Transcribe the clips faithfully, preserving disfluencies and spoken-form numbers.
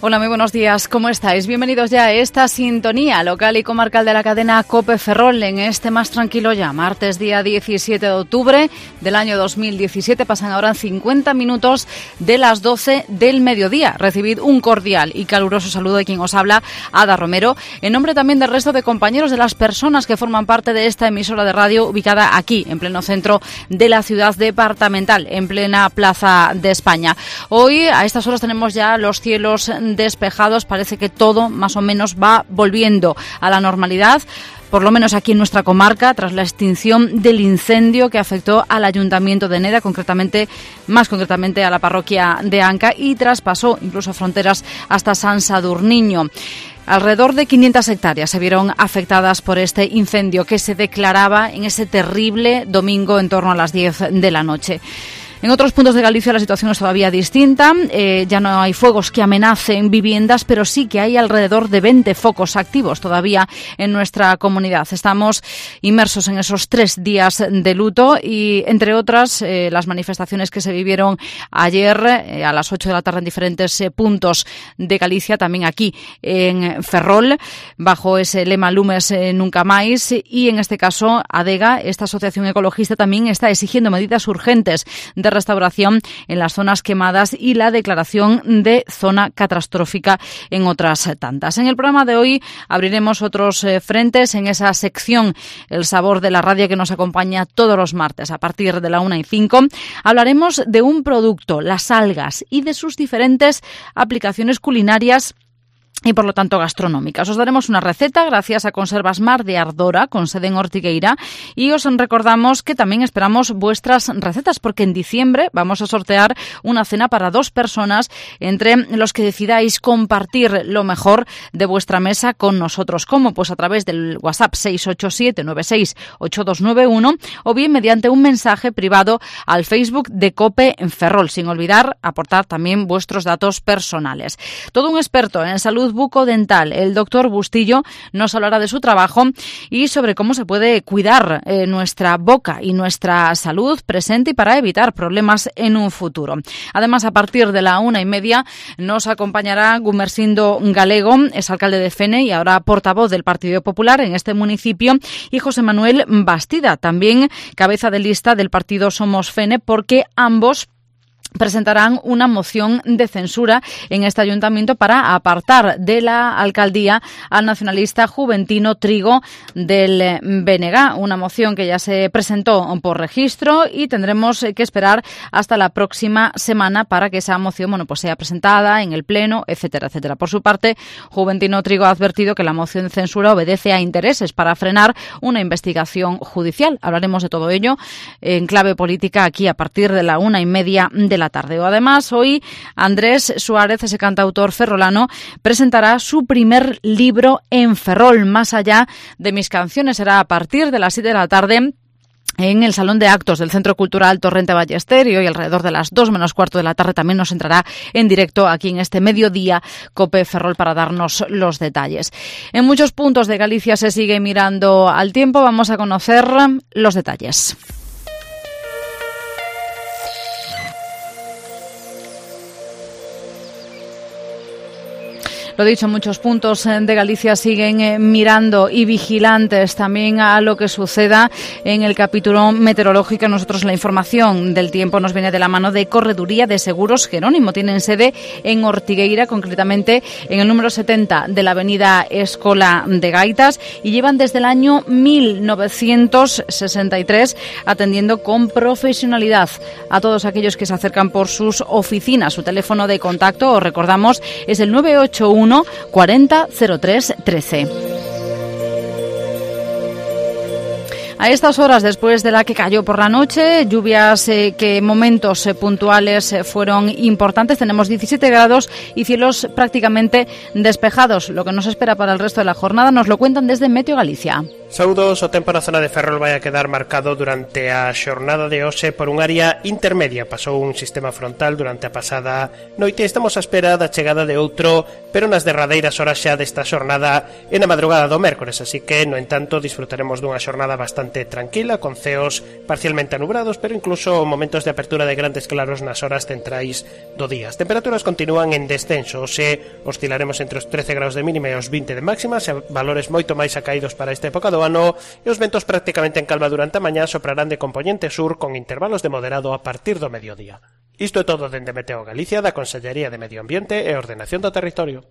Hola, muy buenos días. ¿Cómo estáis? Bienvenidos ya a esta sintonía local y comarcal de la cadena COPE Ferrol en este más tranquilo ya, martes día diecisiete de octubre del año dos mil diecisiete. Pasan ahora cincuenta minutos de las doce del mediodía. Recibid un cordial y caluroso saludo de quien os habla, Ada Romero, en nombre también del resto de compañeros, de las personas que forman parte de esta emisora de radio ubicada aquí, en pleno centro de la ciudad departamental, en plena Plaza de España. Hoy, a estas horas, tenemos ya los cielos despejados. Parece que todo más o menos va volviendo a la normalidad, por lo menos aquí en nuestra comarca, tras la extinción del incendio que afectó al Ayuntamiento de Neda, concretamente, más concretamente a la parroquia de Anca, y traspasó incluso fronteras hasta San Sadurniño. Alrededor de quinientas hectáreas se vieron afectadas por este incendio que se declaraba en ese terrible domingo en torno a las diez de la noche. En otros puntos de Galicia la situación es todavía distinta. Eh, ya no hay fuegos que amenacen viviendas, pero sí que hay alrededor de veinte focos activos todavía en nuestra comunidad. Estamos inmersos en esos tres días de luto y, entre otras, eh, las manifestaciones que se vivieron ayer eh, a las ocho de la tarde en diferentes eh, puntos de Galicia, también aquí en Ferrol, bajo ese lema Lumes eh, Nunca Máis. Y en este caso, ADEGA, esta asociación ecologista, también está exigiendo medidas urgentes de restauración en las zonas quemadas y la declaración de zona catastrófica en otras tantas. En el programa de hoy abriremos otros eh, frentes en esa sección El Sabor de la Radio que nos acompaña todos los martes a partir de la una y cinco. Hablaremos de un producto, las algas, y de sus diferentes aplicaciones culinarias y, por lo tanto, gastronómicas. Os daremos una receta gracias a Conservas Mar de Ardora, con sede en Ortigueira, y os recordamos que también esperamos vuestras recetas, porque en diciembre vamos a sortear una cena para dos personas entre los que decidáis compartir lo mejor de vuestra mesa con nosotros. ¿Cómo? Pues a través del WhatsApp seis ocho siete nueve seis ocho dos nueve uno o bien mediante un mensaje privado al Facebook de COPE en Ferrol, sin olvidar aportar también vuestros datos personales. Todo un experto en salud bucodental, el doctor Bustillo, nos hablará de su trabajo y sobre cómo se puede cuidar eh, nuestra boca y nuestra salud presente y para evitar problemas en un futuro. Además, a partir de la una y media nos acompañará Gumersindo Galego, es alcalde de Fene y ahora portavoz del Partido Popular en este municipio, y José Manuel Bastida, también cabeza de lista del partido Somos Fene, porque ambos presentarán una moción de censura en este ayuntamiento para apartar de la alcaldía al nacionalista juventino Trigo del B N G. Una moción que ya se presentó por registro y tendremos que esperar hasta la próxima semana para que esa moción, bueno, pues sea presentada en el pleno, etcétera, etcétera. Por su parte, Juventino Trigo ha advertido que la moción de censura obedece a intereses para frenar una investigación judicial. Hablaremos de todo ello en clave política aquí a partir de la una y media de la tarde. Además, hoy Andrés Suárez, ese cantautor ferrolano, presentará su primer libro en Ferrol, Más allá de mis canciones. Será a partir de las siete de la tarde en el Salón de Actos del Centro Cultural Torrente Ballester, y hoy alrededor de las dos menos cuarto de la tarde también nos entrará en directo aquí en este mediodía COPE Ferrol para darnos los detalles. En muchos puntos de Galicia se sigue mirando al tiempo. Vamos a conocer los detalles. Lo dicho, muchos puntos de Galicia siguen mirando y vigilantes también a lo que suceda en el capítulo meteorológico. Nosotros la información del tiempo nos viene de la mano de Correduría de Seguros Jerónimo. Tienen sede en Ortigueira, concretamente en el número setenta de la avenida Escola de Gaitas, y llevan desde el año mil novecientos sesenta y tres atendiendo con profesionalidad a todos aquellos que se acercan por sus oficinas. Su teléfono de contacto, os recordamos, es el nueve ocho uno cuarenta cero tres trece. A estas horas, después de la que cayó por la noche, lluvias eh, que en momentos eh, puntuales eh, fueron importantes, tenemos diecisiete grados y cielos prácticamente despejados. Lo que nos espera para el resto de la jornada nos lo cuentan desde Meteo Galicia. Saúdos, o tempo na zona de Ferrol vai a quedar marcado durante a xornada de hoxe por un área intermedia. Pasou un sistema frontal durante a pasada noite e estamos á espera da chegada de outro, pero nas derradeiras horas xa desta xornada e na madrugada do mércores, así que, no entanto, disfrutaremos dunha xornada bastante tranquila, con ceos parcialmente anubrados, pero incluso momentos de apertura de grandes claros nas horas centrais do día. As temperaturas continúan en descenso, hoxe oscilaremos entre os trece graus de mínima e os vinte de máxima, e valores moito máis acaídos para esta época do ano, e os ventos prácticamente en calma durante a mañá soprarán de componente sur con intervalos de moderado a partir do mediodía. Isto é todo dende Meteo Galicia, da Consellería de Medio Ambiente e Ordenación do Territorio.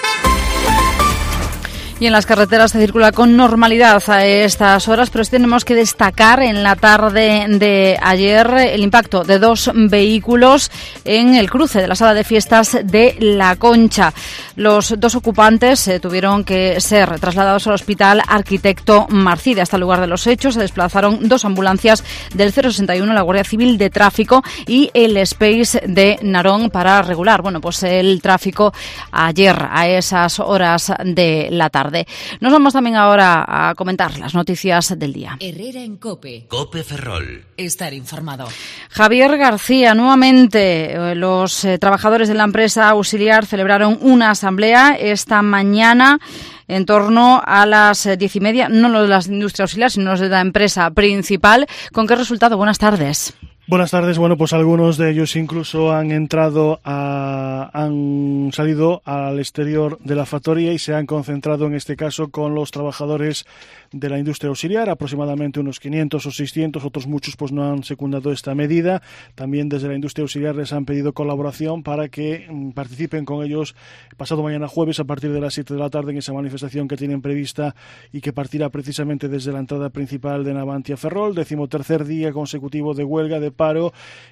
Y en las carreteras se circula con normalidad a estas horas, pero sí tenemos que destacar en la tarde de ayer el impacto de dos vehículos en el cruce de la sala de fiestas de La Concha. Los dos ocupantes eh, tuvieron que ser trasladados al Hospital Arquitecto Marcide. Hasta el lugar de los hechos se desplazaron dos ambulancias del cero sesenta y uno, la Guardia Civil de Tráfico y el Space de Narón para regular, bueno, pues el tráfico ayer a esas horas de la tarde. Nos vamos también ahora a comentar las noticias del día. Herrera en COPE. COPE Ferrol. Estar informado. Javier García, nuevamente los eh, trabajadores de la empresa auxiliar celebraron una asamblea esta mañana en torno a las diez y media, no los de la industria auxiliar, sino los de la empresa principal. ¿Con qué resultado? Buenas tardes. Buenas tardes. Bueno, pues algunos de ellos incluso han entrado, a, han salido al exterior de la factoría y se han concentrado en este caso con los trabajadores de la industria auxiliar, aproximadamente unos quinientos o seiscientos, otros muchos pues no han secundado esta medida. También desde la industria auxiliar les han pedido colaboración para que mm, participen con ellos pasado mañana jueves a partir de las siete de la tarde en esa manifestación que tienen prevista y que partirá precisamente desde la entrada principal de Navantia Ferrol, decimotercer día consecutivo de huelga, de paro,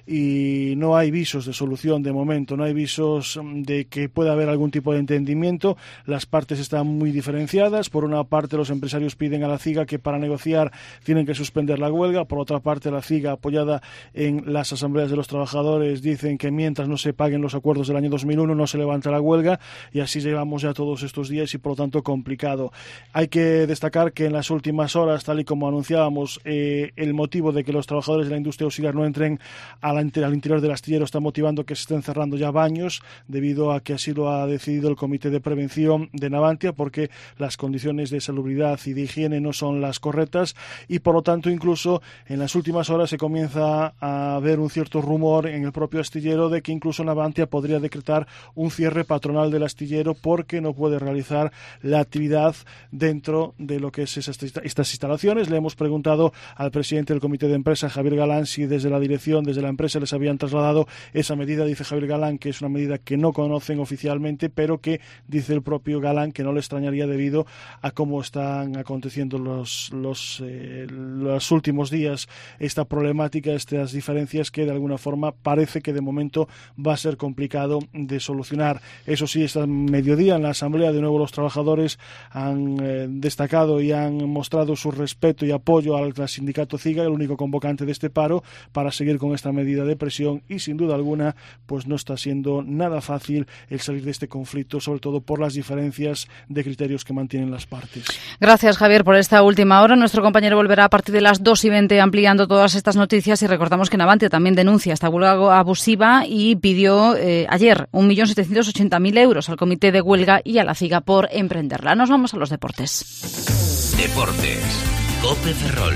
y no hay visos de solución de momento, no hay visos de que pueda haber algún tipo de entendimiento. Las partes están muy diferenciadas. Por una parte, los empresarios piden a la CIGA que para negociar tienen que suspender la huelga. Por otra parte, la CIGA, apoyada en las asambleas de los trabajadores, dicen que mientras no se paguen los acuerdos del año dos mil uno no se levanta la huelga, y así llevamos ya todos estos días y por lo tanto complicado. Hay que destacar que en las últimas horas, tal y como anunciábamos, eh, el motivo de que los trabajadores de la industria auxiliar no entren al interior del astillero está motivando que se estén cerrando ya baños, debido a que así lo ha decidido el Comité de Prevención de Navantia, porque las condiciones de salubridad y de higiene no son las correctas, y por lo tanto incluso en las últimas horas se comienza a ver un cierto rumor en el propio astillero de que incluso Navantia podría decretar un cierre patronal del astillero porque no puede realizar la actividad dentro de lo que es esas, estas instalaciones. Le hemos preguntado al presidente del Comité de Empresa, Javier Galán, si desde la dirección, desde la empresa les habían trasladado esa medida. Dice Javier Galán que es una medida que no conocen oficialmente, pero que dice el propio Galán que no le extrañaría debido a cómo están aconteciendo los, los, eh, los últimos días esta problemática, estas diferencias que de alguna forma parece que de momento va a ser complicado de solucionar. Eso sí, esta mediodía en la asamblea de nuevo los trabajadores han eh, destacado y han mostrado su respeto y apoyo al, al sindicato CIGA, el único convocante de este paro, para seguir con esta medida de presión, y sin duda alguna pues no está siendo nada fácil el salir de este conflicto, sobre todo por las diferencias de criterios que mantienen las partes. Gracias, Javier, por esta última hora. Nuestro compañero volverá a partir de las dos y veinte ampliando todas estas noticias, y recordamos que Navantia también denuncia esta huelga abusiva y pidió eh, ayer un millón setecientos ochenta mil euros al comité de huelga y a la CIGA por emprenderla. Nos vamos a los deportes. Deportes. COPE Ferrol.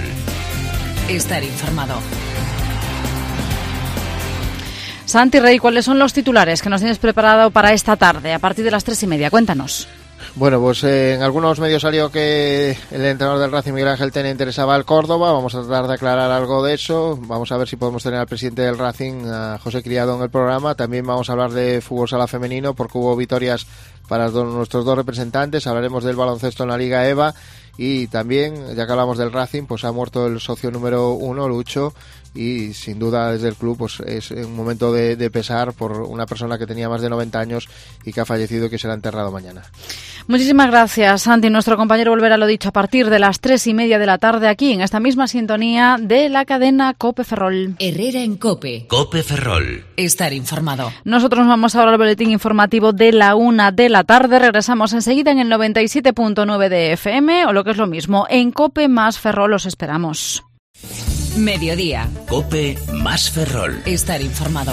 Estar informado. Santi Rey, ¿cuáles son los titulares que nos tienes preparado para esta tarde a partir de las tres y media? Cuéntanos. Bueno, pues eh, en algunos medios salió que el entrenador del Racing, Miguel Ángel Tena, interesaba al Córdoba. Vamos a tratar de aclarar algo de eso. Vamos a ver si podemos tener al presidente del Racing, a José Criado, en el programa. También vamos a hablar de fútbol sala femenino, porque hubo victorias para do- nuestros dos representantes. Hablaremos del baloncesto en la Liga EVA. Y también, ya que hablamos del Racing, pues ha muerto el socio número uno, Lucho, y sin duda desde el club pues es un momento de, de pesar por una persona que tenía más de noventa años y que ha fallecido y que será enterrado mañana. Muchísimas gracias, Santi. Nuestro compañero volverá, lo dicho, a partir de las tres y media de la tarde aquí, en esta misma sintonía de la cadena COPE Ferrol. Herrera en COPE. COPE Ferrol. Estar informado. Nosotros vamos ahora al boletín informativo de la una de la la tarde. Regresamos enseguida en el noventa y siete punto nueve de F M, o lo que es lo mismo, en COPE más Ferrol. Os esperamos. Mediodía. COPE más Ferrol. Estar informado.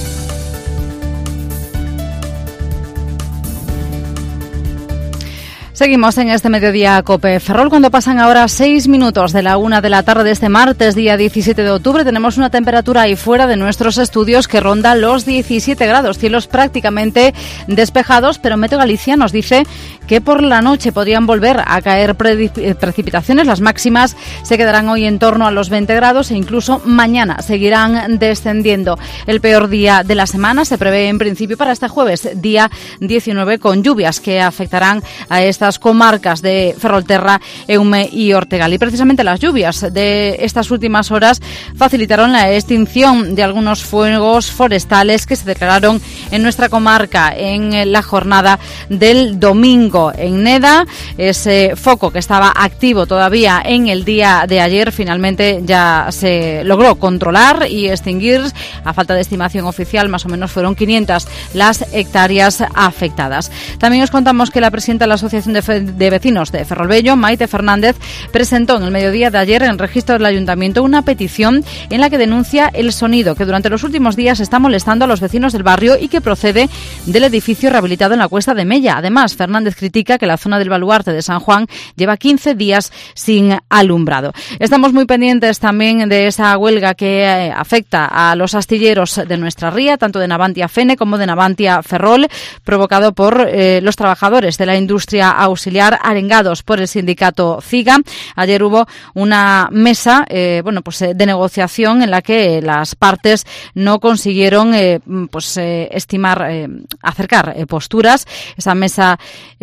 Seguimos en este mediodía COPE Ferrol, cuando pasan ahora seis minutos de la una de la tarde de este martes, día diecisiete de octubre. Tenemos una temperatura ahí fuera de nuestros estudios que ronda los diecisiete grados, cielos prácticamente despejados, pero Meteo Galicia nos dice que por la noche podrían volver a caer pre- precipitaciones. Las máximas se quedarán hoy en torno a los veinte grados e incluso mañana seguirán descendiendo. El peor día de la semana se prevé en principio para este jueves, día diecinueve, con lluvias que afectarán a esta comarcas de Ferrolterra, Eume y Ortegal. Y precisamente las lluvias de estas últimas horas facilitaron la extinción de algunos fuegos forestales que se declararon en nuestra comarca en la jornada del domingo. En Neda, ese foco que estaba activo todavía en el día de ayer, finalmente ya se logró controlar y extinguir. A falta de estimación oficial, más o menos fueron quinientas las hectáreas afectadas. También os contamos que la presidenta de la Asociación de, Fe- de Vecinos de Ferrolbello, Maite Fernández, presentó en el mediodía de ayer en el registro del Ayuntamiento una petición en la que denuncia el sonido que durante los últimos días está molestando a los vecinos del barrio y que procede del edificio rehabilitado en la Cuesta de Mella. Además, Fernández critica que la zona del Baluarte de San Juan lleva quince días sin alumbrado. Estamos muy pendientes también de esa huelga que eh, afecta a los astilleros de nuestra ría, tanto de Navantia Fene como de Navantia Ferrol, provocado por eh, los trabajadores de la industria auxiliar arengados por el sindicato CIGA. Ayer hubo una mesa eh, bueno, pues, eh, de negociación en la que las partes no consiguieron eh, pues, eh, estimar, eh, acercar eh, posturas. Esa mesa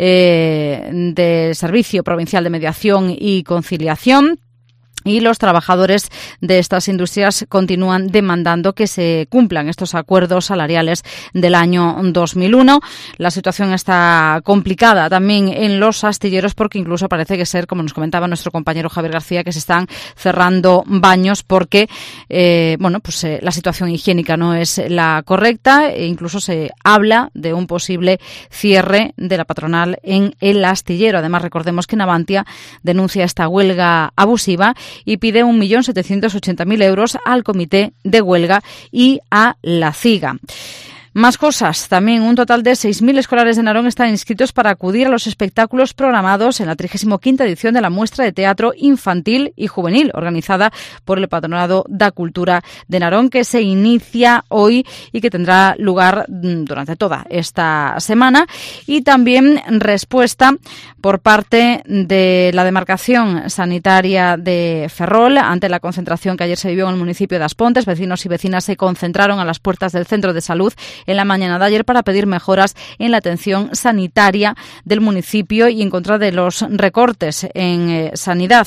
eh, de Servicio Provincial de Mediación y Conciliación. Y los trabajadores de estas industrias continúan demandando que se cumplan estos acuerdos salariales del año dos mil uno. La situación está complicada también en los astilleros porque incluso parece que ser, como nos comentaba nuestro compañero Javier García, que se están cerrando baños porque eh, bueno, pues eh, la situación higiénica no es la correcta e incluso se habla de un posible cierre de la patronal en el astillero. Además, recordemos que Navantia denuncia esta huelga abusiva y pide un millón setecientos ochenta mil euros al comité de huelga y a la CIGA. Más cosas. También un total de seis mil escolares de Narón están inscritos para acudir a los espectáculos programados en la trigésima quinta edición de la muestra de teatro infantil y juvenil, organizada por el Patronado da Cultura de Narón, que se inicia hoy y que tendrá lugar durante toda esta semana. Y también respuesta por parte de la demarcación sanitaria de Ferrol ante la concentración que ayer se vivió en el municipio de Aspontes. Vecinos y vecinas se concentraron a las puertas del centro de salud en la mañana de ayer para pedir mejoras en la atención sanitaria del municipio y en contra de los recortes en eh, sanidad.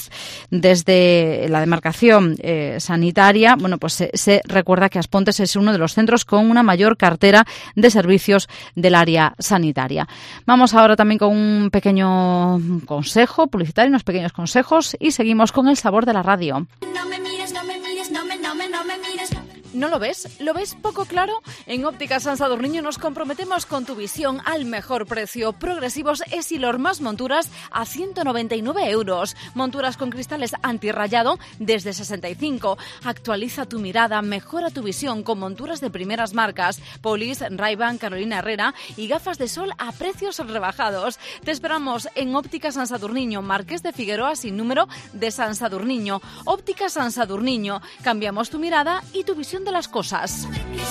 Desde la demarcación eh, sanitaria, bueno, pues se, se recuerda que Aspontes es uno de los centros con una mayor cartera de servicios del área sanitaria. Vamos ahora también con un pequeño consejo publicitario, unos pequeños consejos, y seguimos con el sabor de la radio. No me mires, no me mires, no me, no me, no me mires. ¿No lo ves? ¿Lo ves poco claro? En Óptica San Sadurniño nos comprometemos con tu visión al mejor precio. Progresivos Essilor más monturas a ciento noventa y nueve euros. Monturas con cristales antirrayado desde sesenta y cinco. Actualiza tu mirada, mejora tu visión con monturas de primeras marcas. Polis, Ray-Ban, Carolina Herrera y gafas de sol a precios rebajados. Te esperamos en Óptica San Sadurniño, Marqués de Figueroa sin número de San Sadurniño. Óptica San Sadurniño. Cambiamos tu mirada y tu visión de las cosas.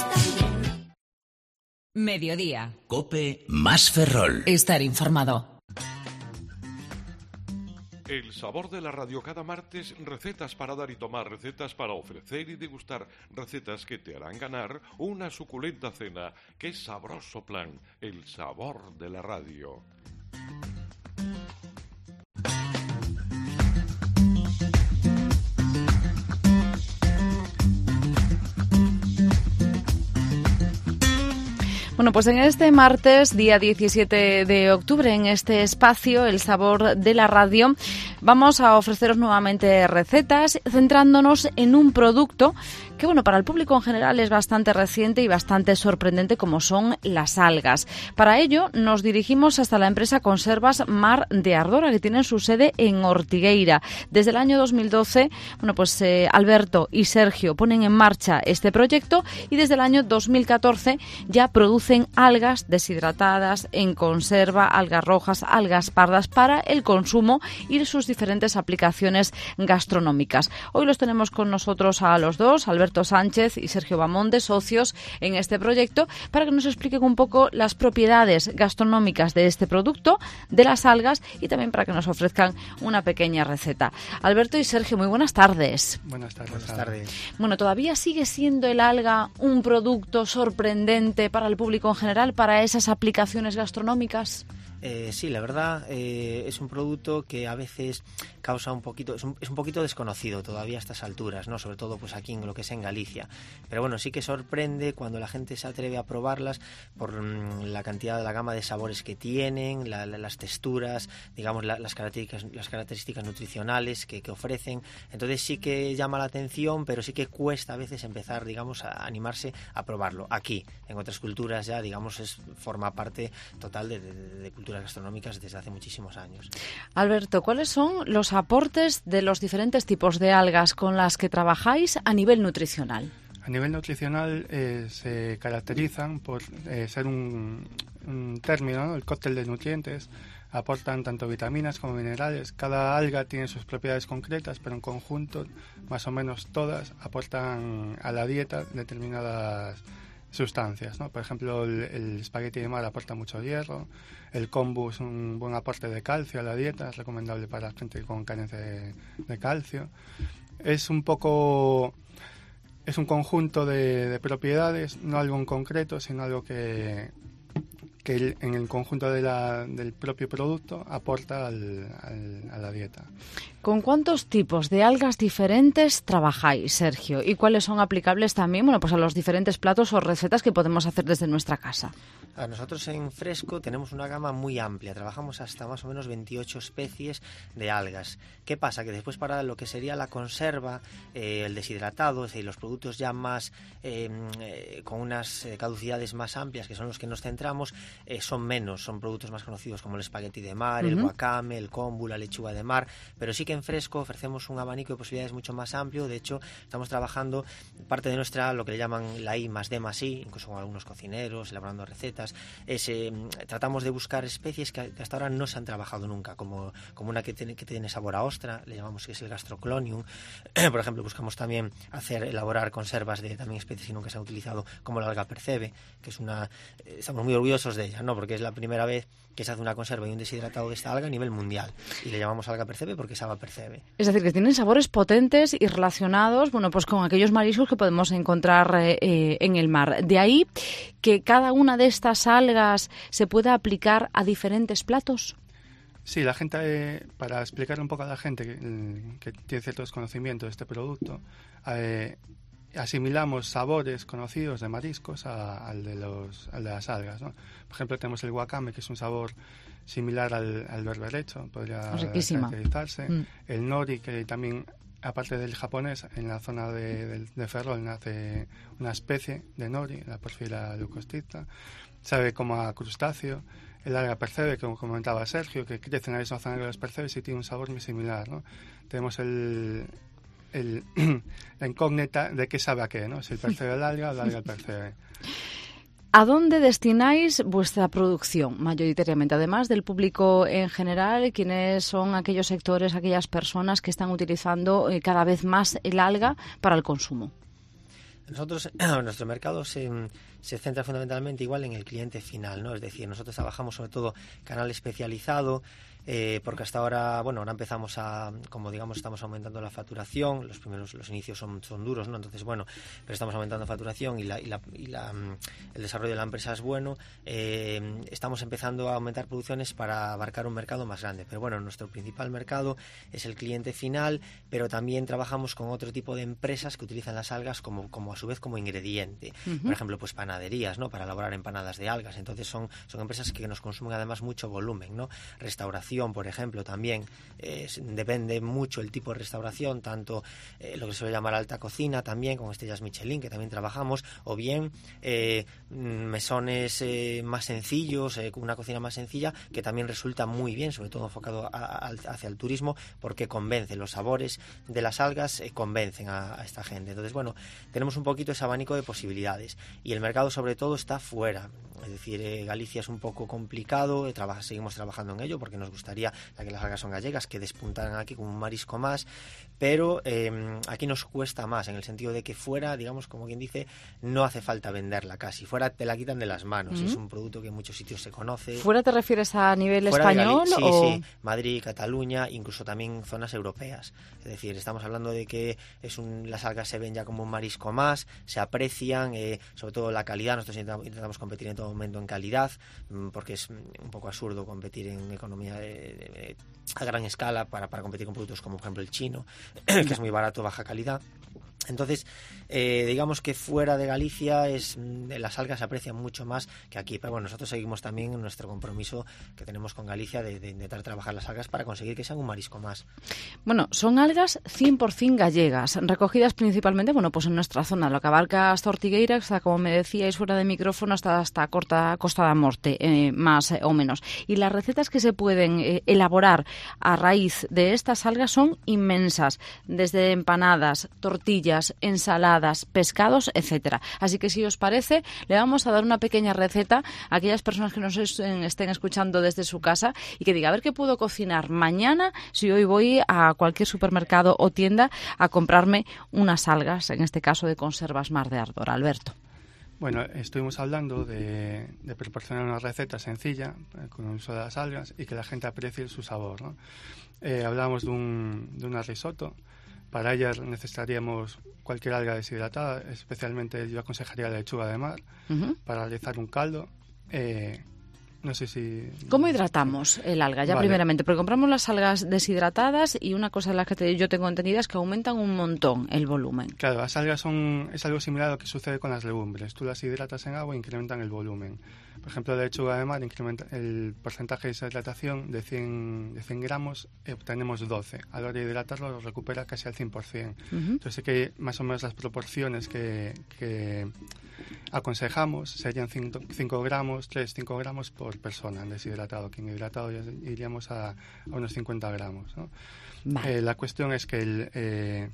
Mediodía. COPE más Ferrol. Estar informado. El sabor de la radio cada martes, recetas para dar y tomar, recetas para ofrecer y degustar, recetas que te harán ganar una suculenta cena. ¡Qué sabroso plan! El sabor de la radio. Bueno, pues en este martes, día diecisiete de octubre, en este espacio, El Sabor de la Radio, Vamos a ofreceros nuevamente recetas, centrándonos en un producto que, bueno, para el público en general es bastante reciente y bastante sorprendente, como son las algas. Para ello nos dirigimos hasta la empresa Conservas Mar de Ardora, que tiene su sede en Ortigueira. Desde el año dos mil doce, bueno, pues eh, Alberto y Sergio ponen en marcha este proyecto y desde el año dos mil catorce ya producen algas deshidratadas en conserva, algas rojas, algas pardas para el consumo y sus diferentes aplicaciones gastronómicas. Hoy los tenemos con nosotros a los dos, Alberto Sánchez y Sergio Bamonde, socios en este proyecto, para que nos expliquen un poco las propiedades gastronómicas de este producto, de las algas, y también para que nos ofrezcan una pequeña receta. Alberto y Sergio, muy buenas tardes. Buenas tardes. Buenas tardes. Bueno, ¿todavía sigue siendo el alga un producto sorprendente para el público en general, para esas aplicaciones gastronómicas? Eh, sí, la verdad eh, es un producto que a veces causa un poquito, es un, es un poquito desconocido todavía a estas alturas, ¿no? Sobre todo pues aquí en lo que es en Galicia. Pero bueno, sí que sorprende cuando la gente se atreve a probarlas por mmm, la cantidad de la gama de sabores que tienen, la, la, las texturas, digamos la, las características, las características nutricionales que, que ofrecen. Entonces sí que llama la atención, pero sí que cuesta a veces empezar, digamos, a animarse a probarlo. Aquí, en otras culturas ya, digamos, es forma parte total de, de, de cultura gastronómicas desde hace muchísimos años. Alberto, ¿cuáles son los aportes de los diferentes tipos de algas con las que trabajáis a nivel nutricional? A nivel nutricional eh, se caracterizan por eh, ser un, un término, ¿no? El cóctel de nutrientes. Aportan tanto vitaminas como minerales. Cada alga tiene sus propiedades concretas, pero en conjunto, más o menos todas, aportan a la dieta determinadas sustancias, ¿no? Por ejemplo, el, el espagueti de mar aporta mucho hierro, el kombu es un buen aporte de calcio a la dieta, es recomendable para gente con carencia de, de calcio. Es un poco, es un conjunto de, de propiedades, no algo en concreto, sino algo que, que el, en el conjunto de la, del propio producto aporta al, al, a la dieta. ¿Con cuántos tipos de algas diferentes trabajáis, Sergio? ¿Y cuáles son aplicables también, bueno, pues a los diferentes platos o recetas que podemos hacer desde nuestra casa? A nosotros en Fresco tenemos una gama muy amplia. Trabajamos hasta más o menos veintiocho especies de algas. ¿Qué pasa? Que después para lo que sería la conserva, eh, el deshidratado, es decir, los productos ya más eh, eh, con unas eh, caducidades más amplias, que son los que nos centramos, eh, son menos. Son productos más conocidos como el espagueti de mar, uh-huh. el wakame, el kombu, la lechuga de mar. Pero sí que en Fresco ofrecemos un abanico de posibilidades mucho más amplio. De hecho, estamos trabajando parte de nuestra, lo que le llaman la I más D más I, incluso con algunos cocineros, elaborando recetas. Es, eh, tratamos de buscar especies que hasta ahora no se han trabajado nunca, como, como una que tiene, que tiene sabor a ostra, le llamamos que es el gastroclonium. Por ejemplo, buscamos también hacer, elaborar conservas de también especies que nunca se han utilizado, como la alga percebe, que es una, eh, estamos muy orgullosos de ella, ¿no? Porque es la primera vez que se hace una conserva y un deshidratado de esta alga a nivel mundial, y le llamamos alga percebe porque es alga percebe. Es decir, que tienen sabores potentes y relacionados, bueno, pues con aquellos mariscos que podemos encontrar eh, en el mar. De ahí que cada una de estas algas se pueda aplicar a diferentes platos. Sí, la gente, eh, para explicarle un poco a la gente que, que tiene cierto desconocimiento de este producto, eh, asimilamos sabores conocidos de mariscos a, al, de los, al de las algas, ¿no? Por ejemplo, tenemos el wakame, que es un sabor similar al, al berberecho, podría caracterizarse. Mm. El nori, que también, aparte del japonés, en la zona de, de, de Ferrol nace una especie de nori, la Porphyra leucostita, sabe como a crustáceo. El alga percebe, como comentaba Sergio, que crece en la misma zona de los percebes y tiene un sabor muy similar, ¿no? Tenemos el... El, la incógnita de qué sabe a qué, ¿no? Si el percebe el alga o el alga el percebe. ¿A dónde destináis vuestra producción mayoritariamente? Además del público en general, ¿quiénes son aquellos sectores, aquellas personas que están utilizando eh, cada vez más el alga para el consumo? Nosotros, nuestro mercado se, se centra fundamentalmente igual en el cliente final, ¿no? Es decir, nosotros trabajamos sobre todo canal especializado, eh, porque hasta ahora, bueno, ahora empezamos a, como digamos, estamos aumentando la facturación, los primeros, los inicios son, son duros, ¿no? Entonces, bueno, pero estamos aumentando facturación y, la, y, la, y la, el desarrollo de la empresa es bueno, eh, estamos empezando a aumentar producciones para abarcar un mercado más grande, pero bueno, nuestro principal mercado es el cliente final, pero también trabajamos con otro tipo de empresas que utilizan las algas como, como a su vez como ingrediente, uh-huh. Por ejemplo, pues panaderías, ¿no? Para elaborar empanadas de algas, entonces son, son empresas que nos consumen además mucho volumen, ¿no? Restauración, restauración, por ejemplo, también eh, depende mucho el tipo de restauración, tanto eh, lo que se suele llamar alta cocina, también con estrellas Michelin, que también trabajamos, o bien eh, mesones eh, más sencillos, eh, con una cocina más sencilla, que también resulta muy bien, sobre todo enfocado a, a, hacia el turismo, porque convence, los sabores de las algas eh, convencen a, a esta gente. Entonces, bueno, tenemos un poquito ese abanico de posibilidades, y el mercado sobre todo está fuera. Es decir, eh, Galicia es un poco complicado, eh, traba, seguimos trabajando en ello porque nos gustaría, ya que las algas son gallegas, que despuntaran aquí con un marisco más, pero eh, aquí nos cuesta más, en el sentido de que fuera, digamos, como quien dice, no hace falta venderla casi, fuera te la quitan de las manos, mm. es un producto que en muchos sitios se conoce. ¿Fuera te refieres a nivel fuera español? Sí, o... sí, Madrid, Cataluña, incluso también zonas europeas. Es decir, estamos hablando de que es un, las algas se ven ya como un marisco más, se aprecian, eh, sobre todo la calidad, nosotros intentamos, intentamos competir en todo momento en calidad, porque es un poco absurdo competir en economía de, de, de, a gran escala para, para competir con productos como por ejemplo el chino, que es muy barato, baja calidad. Entonces, eh, digamos que fuera de Galicia es las algas se aprecian mucho más que aquí, pero bueno, nosotros seguimos también en nuestro compromiso que tenemos con Galicia de, de intentar trabajar las algas para conseguir que sean un marisco más. Bueno, son algas cien por ciento gallegas, recogidas principalmente, bueno, pues en nuestra zona, lo que abarca hasta Ortigueira, hasta, como me decíais fuera de micrófono, hasta, hasta corta, Costa da Morte, eh, más eh, o menos. Y las recetas que se pueden eh, elaborar a raíz de estas algas son inmensas, desde empanadas, tortillas, ensaladas, pescados, etcétera. Así que si os parece, le vamos a dar una pequeña receta a aquellas personas que nos estén escuchando desde su casa y que diga, a ver qué puedo cocinar mañana si hoy voy a cualquier supermercado o tienda a comprarme unas algas, en este caso de conservas Mar de Ardora. Alberto. Bueno, estuvimos hablando de, de proporcionar una receta sencilla eh, con el uso de las algas y que la gente aprecie su sabor, ¿no? Eh, hablamos de un, de una risotto. Para ella necesitaríamos cualquier alga deshidratada, especialmente yo aconsejaría la lechuga de mar, uh-huh. para realizar un caldo. Eh, no sé si... ¿Cómo hidratamos el alga? Ya vale. Primeramente, porque compramos las algas deshidratadas y una cosa de la que te, yo tengo entendida es que aumentan un montón el volumen. Claro, las algas son es algo similar a lo que sucede con las legumbres. Tú las hidratas en agua e incrementan el volumen. Por ejemplo, la lechuga de mar incrementa el porcentaje de deshidratación de cien, de cien gramos, eh, obtenemos doce. A la hora de hidratarlo lo recupera casi al cien por ciento. Uh-huh. Entonces, que más o menos las proporciones que, que aconsejamos serían cinco gramos, tres a cinco gramos por persona deshidratado. Que en hidratado ya iríamos a, a unos cincuenta gramos, ¿no? Vale. Eh, la cuestión es que el... Eh,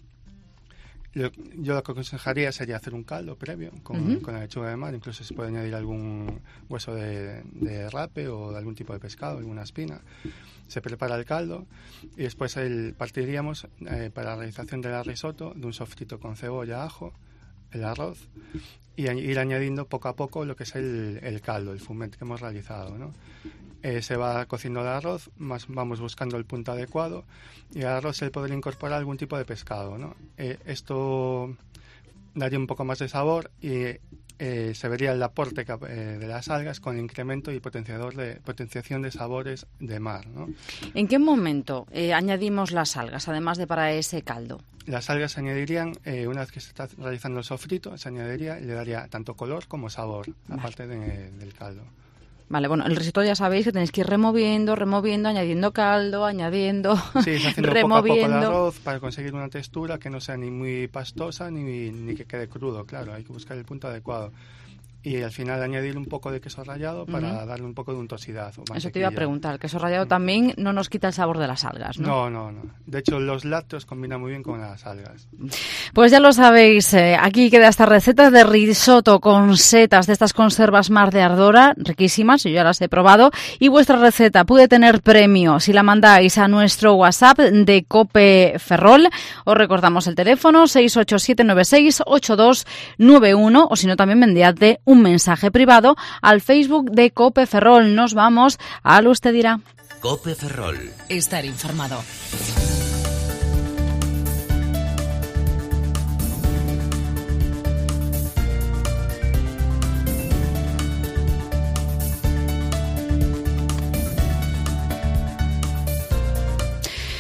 Yo, yo lo que aconsejaría sería hacer un caldo previo con, uh-huh. con la lechuga de mar, incluso se puede añadir algún hueso de, de rape o de algún tipo de pescado, alguna espina. Se prepara el caldo y después el, partiríamos eh, para la realización de la risotto de un sofrito con cebolla, ajo, el arroz y a, ir añadiendo poco a poco lo que es el, el caldo, el fumet que hemos realizado, ¿no? Eh, se va cociendo el arroz, más vamos buscando el punto adecuado y al arroz se le podría incorporar algún tipo de pescado, ¿no? Eh, esto daría un poco más de sabor y eh, se vería el aporte eh, de las algas con el incremento y potenciador de, potenciación de sabores de mar, ¿no? ¿En qué momento eh, añadimos las algas, además de para ese caldo? Las algas se añadirían, eh, una vez que se está realizando el sofrito, se añadiría y le daría tanto color como sabor, vale. aparte de, del caldo. Vale, bueno, el risotto ya sabéis que tenéis que ir removiendo, removiendo, añadiendo caldo, añadiendo, sí, haciendo removiendo. Poco a poco el arroz para conseguir una textura que no sea ni muy pastosa ni, ni que quede crudo, claro, hay que buscar el punto adecuado. Y al final añadir un poco de queso rallado para uh-huh. darle un poco de untosidad. O eso te iba a preguntar, el queso rallado también no nos quita el sabor de las algas, ¿no? No, no, no. De hecho, los lácteos combinan muy bien con las algas. Pues ya lo sabéis, eh, aquí queda esta receta de risotto con setas de estas conservas Mar de Ardora, riquísimas, yo ya las he probado, y vuestra receta puede tener premio si la mandáis a nuestro WhatsApp de Cope Ferrol. Os recordamos el teléfono seis ocho siete nueve seis ocho dos nueve uno o si no también enviadle un mensaje privado al Facebook de Cope Ferrol. Nos vamos a lo usted dirá. Cope Ferrol. Estar informado.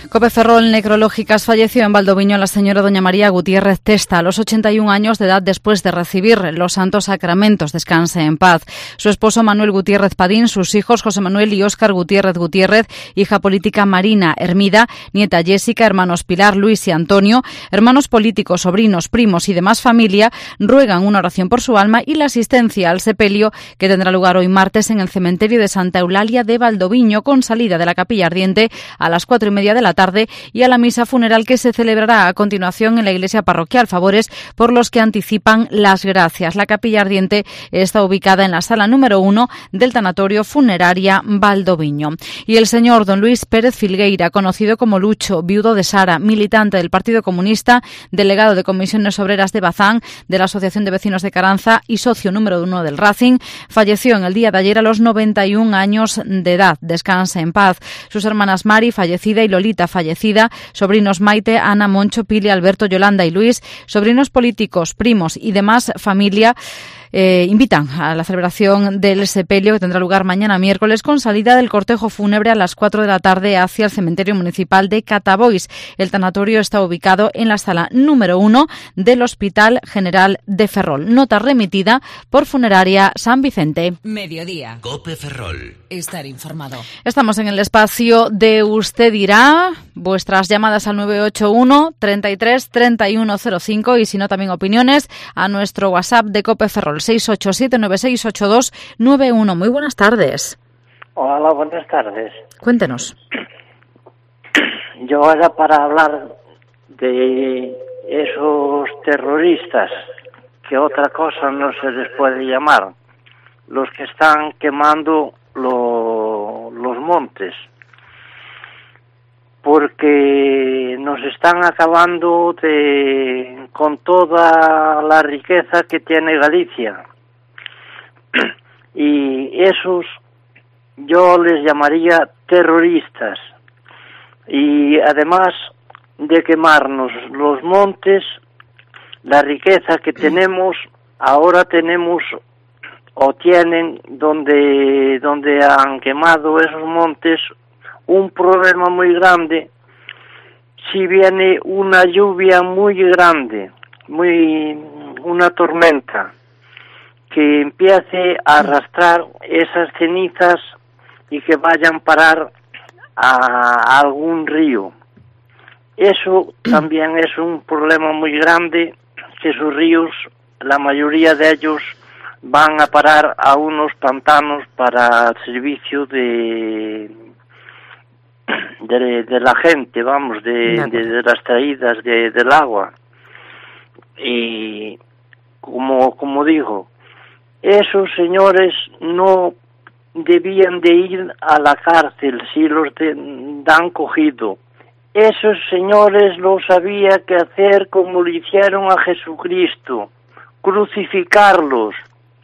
Cope Ferrol Necrológicas falleció en Valdoviño la señora doña María Gutiérrez Testa a los ochenta y un años de edad después de recibir los santos sacramentos. Descanse en paz. Su esposo Manuel Gutiérrez Padín, sus hijos José Manuel y Óscar Gutiérrez Gutiérrez, hija política Marina Hermida, nieta Jessica, hermanos Pilar, Luis y Antonio, hermanos políticos, sobrinos, primos y demás familia ruegan una oración por su alma y la asistencia al sepelio que tendrá lugar hoy martes en el cementerio de Santa Eulalia de Valdoviño, con salida de la capilla ardiente a las cuatro y media de la tarde y a la misa funeral que se celebrará a continuación en la iglesia parroquial. Favores por los que anticipan las gracias. La capilla ardiente está ubicada en la sala número uno del tanatorio Funeraria Valdoviño. Y el señor don Luis Pérez Filgueira, conocido como Lucho, viudo de Sara, militante del Partido Comunista, delegado de Comisiones Obreras de Bazán, de la Asociación de Vecinos de Caranza y socio número uno del Racing, falleció en el día de ayer a los noventa y un años de edad. Descanse en paz. Sus hermanas Mari, fallecida, y Lolita, fallecida, sobrinos Maite, Ana, Moncho, Pili, Alberto, Yolanda y Luis, sobrinos políticos, primos y demás familia, Eh, invitan a la celebración del sepelio que tendrá lugar mañana miércoles, con salida del cortejo fúnebre a las cuatro de la tarde hacia el cementerio municipal de Catabois. El tanatorio está ubicado en la sala número uno del Hospital General de Ferrol. Nota remitida por Funeraria San Vicente. Mediodía. Cope Ferrol. Estar informado. Estamos en el espacio de Usted dirá. Vuestras llamadas al nueve ocho uno, treinta y tres, treinta y uno cero cinco y si no también opiniones a nuestro WhatsApp de Cope Ferrol seis ocho siete nueve seis ocho dos nueve uno. Muy buenas tardes. Hola, buenas tardes. Cuéntenos. Yo era para hablar de esos terroristas, que otra cosa no se les puede llamar, los que están quemando lo, los montes, porque nos están acabando de con toda la riqueza que tiene Galicia. Y esos yo les llamaría terroristas. Y además de quemarnos los montes, la riqueza que tenemos, ahora tenemos o tienen donde donde han quemado esos montes un problema muy grande. Si viene una lluvia muy grande, muy una tormenta, que empiece a arrastrar esas cenizas y que vayan a parar a algún río. Eso también es un problema muy grande, que sus ríos, la mayoría de ellos, van a parar a unos pantanos para el servicio de De, de la gente, vamos, de, de, de las traídas de, del agua. Y como, como digo, esos señores no debían de ir a la cárcel si los de, dan cogido. Esos señores los había que hacer como le hicieron a Jesucristo, crucificarlos.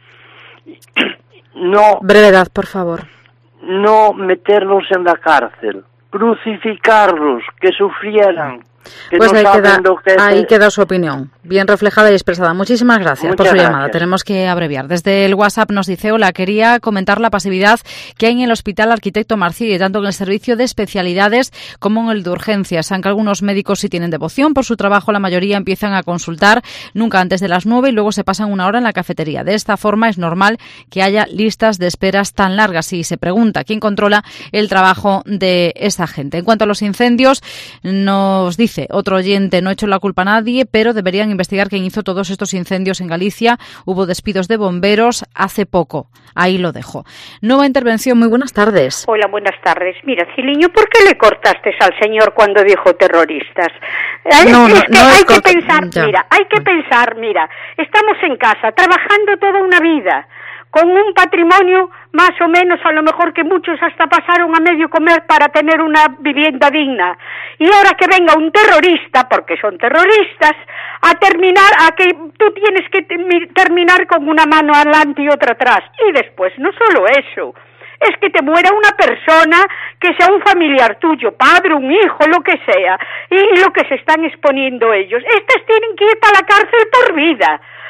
No, brevedad, por favor. No meterlos en la cárcel, crucificarlos, que sufrieran, que pues no ahí, saben queda, lo que es ahí el... queda su opinión, bien reflejada y expresada. Muchísimas gracias Muchas por su gracias. llamada. Tenemos que abreviar. Desde el WhatsApp nos dice: hola, quería comentar la pasividad que hay en el Hospital Arquitecto Marcilli, tanto en el servicio de especialidades como en el de urgencias. Aunque algunos médicos sí tienen devoción por su trabajo, la mayoría empiezan a consultar nunca antes de las nueve y luego se pasan una hora en la cafetería. De esta forma es normal que haya listas de esperas tan largas y se pregunta quién controla el trabajo de esta gente. En cuanto a los incendios, nos dice otro oyente: no he hecho la culpa a nadie, pero deberían investigar quién hizo todos estos incendios en Galicia. Hubo despidos de bomberos hace poco. Ahí lo dejo. Nueva intervención. Muy buenas tardes. Hola, buenas tardes. Mira, Ciliño, ¿por qué le cortaste al señor cuando dijo terroristas? No, es no, que no hay es que corta... pensar, ya. mira, hay que pensar, mira, estamos en casa, trabajando toda una vida, con un patrimonio más o menos, a lo mejor que muchos hasta pasaron a medio comer para tener una vivienda digna. Y ahora que venga un terrorista, porque son terroristas, a terminar, a que tú tienes que terminar con una mano adelante y otra atrás. Y después, no solo eso, es que te muera una persona que sea un familiar tuyo, padre, un hijo, lo que sea, y lo que se están exponiendo ellos. Estas tienen que ir para la cárcel por vida,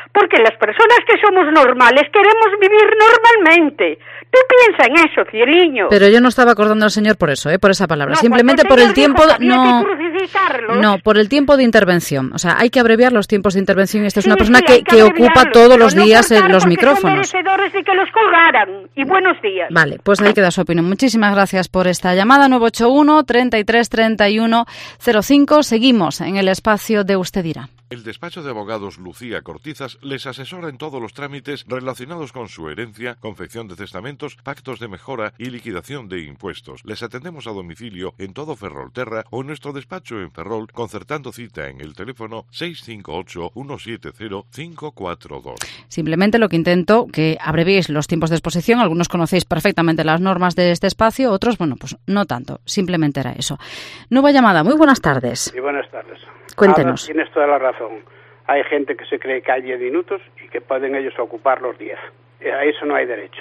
porque las personas que somos normales queremos vivir normalmente. Tú piensa en eso, cieliño. Pero yo no estaba acordando al señor por eso, ¿eh? Por esa palabra. No, Simplemente por el tiempo... No, no, por el tiempo de intervención. O sea, hay que abreviar los tiempos de intervención. Esta es sí, una persona sí, que, que, que ocupa todos los no días eh, los porque micrófonos. Son merecedores de que los colgaran. Y buenos días. Vale, pues ahí queda su opinión. Muchísimas gracias por esta llamada. nueve ocho uno, treinta y tres, treinta y uno, cero cinco. Seguimos en el espacio de Usted Dirá. El despacho de abogados Lucía Cortizas les asesora en todos los trámites relacionados con su herencia, confección de testamentos, pactos de mejora y liquidación de impuestos. Les atendemos a domicilio en todo Ferrolterra o en nuestro despacho en Ferrol, concertando cita en el teléfono seis cinco ocho, uno siete cero, cinco cuatro dos. Simplemente lo que intento que abreviéis los tiempos de exposición. Algunos conocéis perfectamente las normas de este espacio, otros, bueno, pues no tanto. Simplemente era eso. Nueva llamada. Muy buenas tardes. Sí, buenas tardes. Cuéntenos. Ahora tienes toda la razón. Hay gente que se cree que hay diez minutos y que pueden ellos ocupar los diez. A eso no hay derecho.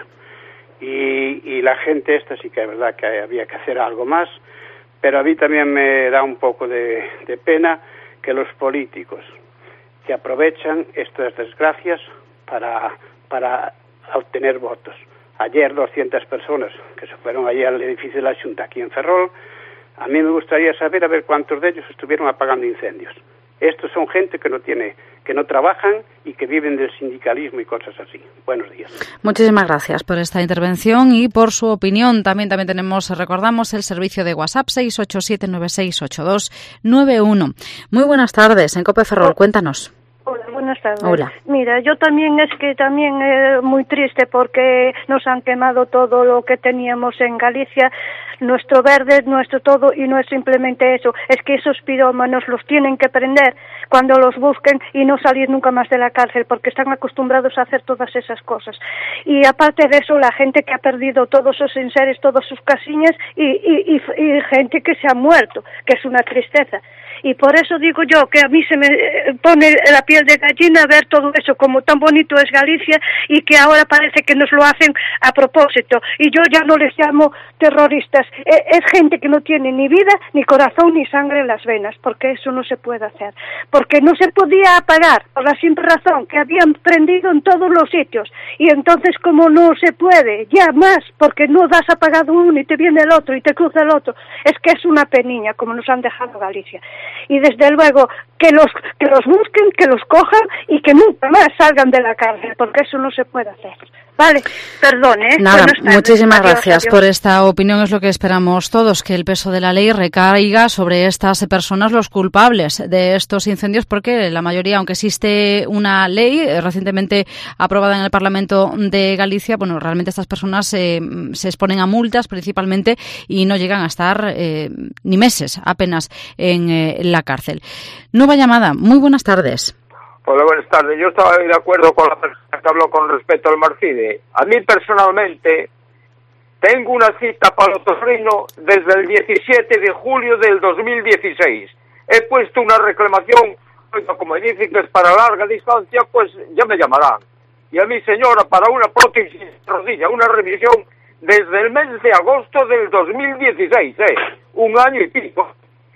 Y, y la gente esta sí que es verdad que había que hacer algo más, pero a mí también me da un poco de, de pena que los políticos que aprovechan estas desgracias para, para obtener votos. Ayer doscientas personas que se fueron allí al edificio de la Junta aquí en Ferrol. A mí me gustaría saber a ver cuántos de ellos estuvieron apagando incendios. Estos son gente que no tiene, que no trabajan y que viven del sindicalismo y cosas así. Buenos días. Muchísimas gracias por esta intervención y por su opinión. También también tenemos, recordamos, el servicio de WhatsApp seis ocho siete nueve seis ocho dos nueve uno. Muy buenas tardes, en COPE Ferrol, cuéntanos. Hola, buenas tardes. Hola. Mira, yo también es que también eh, muy triste porque nos han quemado todo lo que teníamos en Galicia, nuestro verde, nuestro todo, y no es simplemente eso, es que esos pirómanos los tienen que prender cuando los busquen y no salir nunca más de la cárcel porque están acostumbrados a hacer todas esas cosas. Y aparte de eso, la gente que ha perdido todos sus enseres, todas sus casiñas y, y, y, y gente que se ha muerto, que es una tristeza. Y por eso digo yo que a mí se me pone la piel de gallina ver todo eso, como tan bonito es Galicia y que ahora parece que nos lo hacen a propósito. Y yo ya no les llamo terroristas, es gente que no tiene ni vida, ni corazón, ni sangre en las venas, porque eso no se puede hacer. Porque no se podía apagar, por la simple razón que habían prendido en todos los sitios. Y entonces como no se puede, ya más, porque no das apagado uno y te viene el otro y te cruza el otro, es que es una peniña como nos han dejado Galicia. Y desde luego que los que los busquen, que los cojan y que nunca más salgan de la cárcel, porque eso no se puede hacer. Vale, perdone. ¿eh? Nada, muchísimas adiós, gracias adiós. por esta opinión. Es lo que esperamos todos, que el peso de la ley recaiga sobre estas personas, los culpables de estos incendios, porque la mayoría, aunque existe una ley eh, recientemente aprobada en el Parlamento de Galicia, bueno, realmente estas personas eh, se exponen a multas principalmente y no llegan a estar eh, ni meses apenas en eh, la cárcel. Nueva llamada. Muy buenas tardes. Hola, buenas tardes. Yo estaba de acuerdo con la persona que habló con respecto al Marcide. A mí personalmente tengo una cita para el otorrino desde el diecisiete de julio del dos mil dieciséis. He puesto una reclamación, como dicen que es para larga distancia, pues ya me llamarán. Y a mi señora para una prótesis de rodilla, una revisión desde el mes de agosto del dos mil dieciséis, ¿eh? Un año y pico.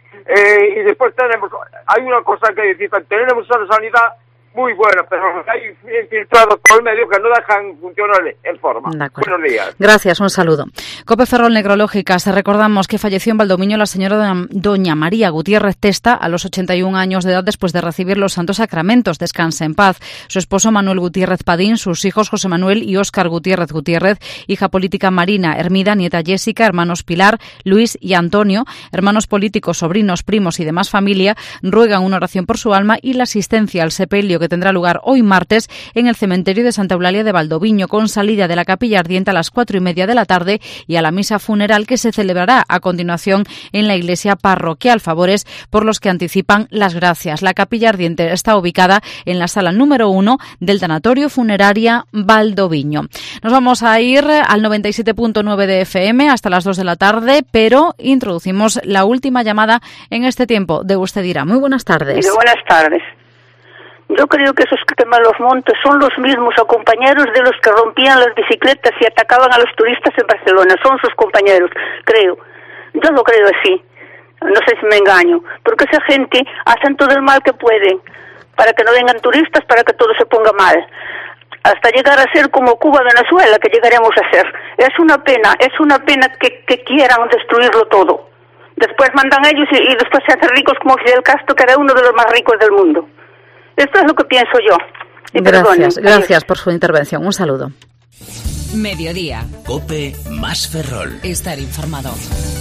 Eh, y después tenemos, hay una cosa que decir, tenemos una sanidad muy buena, pero hay infiltrados por el medio que no dejan funcionar en forma. Buenos días. Gracias, un saludo. COPE Ferrol Necrológicas. Recordamos que falleció en Valdoviño la señora doña María Gutiérrez Testa a los ochenta y un años de edad después de recibir los santos sacramentos. Descanse en paz. Su esposo Manuel Gutiérrez Padín, sus hijos José Manuel y Óscar Gutiérrez Gutiérrez, hija política Marina Hermida, nieta Jessica, hermanos Pilar, Luis y Antonio, hermanos políticos, sobrinos, primos y demás familia, ruegan una oración por su alma y la asistencia al sepelio que tendrá lugar hoy martes en el cementerio de Santa Eulalia de Valdoviño, con salida de la capilla ardiente a las cuatro y media de la tarde y a la misa funeral que se celebrará a continuación en la iglesia parroquial. Favores por los que anticipan las gracias. La capilla ardiente está ubicada en la sala número uno del Tanatorio Funeraria Valdoviño. Nos vamos a ir al noventa y siete punto nueve de F M hasta las dos de la tarde, pero introducimos la última llamada en este tiempo de Usted Dirá. Muy buenas tardes. Mire, buenas tardes. Yo creo que esos que queman los montes son los mismos o compañeros de los que rompían las bicicletas y atacaban a los turistas en Barcelona. Son sus compañeros, creo. Yo lo creo así. No sé si me engaño. Porque esa gente hacen todo el mal que pueden para que no vengan turistas, para que todo se ponga mal. Hasta llegar a ser como Cuba, Venezuela, que llegaremos a ser. Es una pena, es una pena que, que quieran destruirlo todo. Después mandan ellos y, y después se hacen ricos como Fidel Castro, que era uno de los más ricos del mundo. Esto es lo que pienso yo. Y gracias, perdonen. gracias por su intervención. Un saludo. Mediodía. COPE más Ferrol. Estar informado.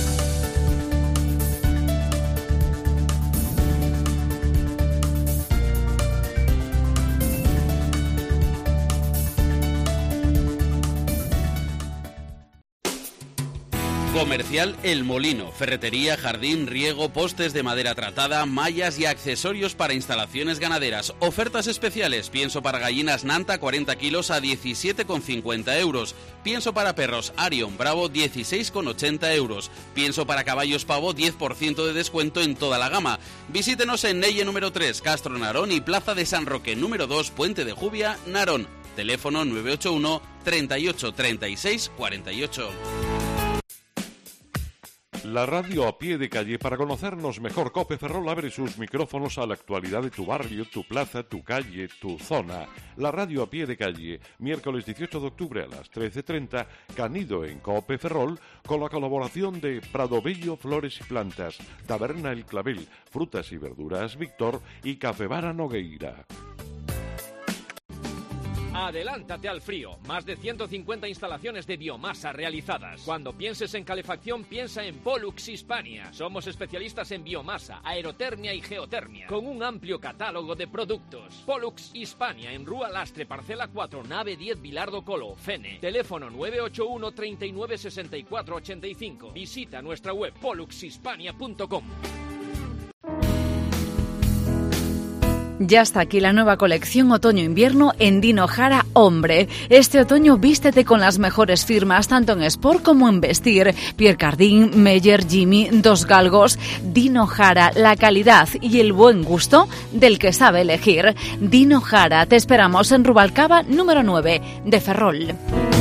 Comercial El Molino, ferretería, jardín, riego, postes de madera tratada, mallas y accesorios para instalaciones ganaderas. Ofertas especiales, pienso para gallinas Nanta cuarenta kilos a diecisiete con cincuenta euros. Pienso para perros Arion Bravo dieciséis con ochenta euros. Pienso para caballos Pavo diez por ciento de descuento en toda la gama. Visítenos en Neye número tres, Castro Narón y Plaza de San Roque número dos, Puente de Jubia, Narón. Teléfono nueve ocho uno, treinta y ocho, treinta y seis, cuarenta y ocho. La radio a pie de calle. Para conocernos mejor, COPE Ferrol abre sus micrófonos a la actualidad de tu barrio, tu plaza, tu calle, tu zona. La radio a pie de calle, miércoles dieciocho de octubre a las trece treinta, Canido en COPE Ferrol, con la colaboración de Prado Bello Flores y Plantas, Taberna El Clavel, Frutas y Verduras Víctor y Cafebara Nogueira. Adelántate al frío. Más de ciento cincuenta instalaciones de biomasa realizadas. Cuando pienses en calefacción, piensa en Pollux Hispania. Somos especialistas en biomasa, aerotermia y geotermia, con un amplio catálogo de productos. Pollux Hispania en Rúa Lastre, parcela cuatro, nave diez, Bilardo Colo, Fene. Teléfono nueve ocho uno, treinta y nueve, sesenta y cuatro, ochenta y cinco. Visita nuestra web pollux hispania punto com. Ya está aquí la nueva colección otoño-invierno en Dino Jara Hombre. Este otoño vístete con las mejores firmas, tanto en sport como en vestir. Pierre Cardin, Meyer, Jimmy, Dos Galgos. Dino Jara, la calidad y el buen gusto del que sabe elegir. Dino Jara, te esperamos en Rubalcaba número nueve de Ferrol.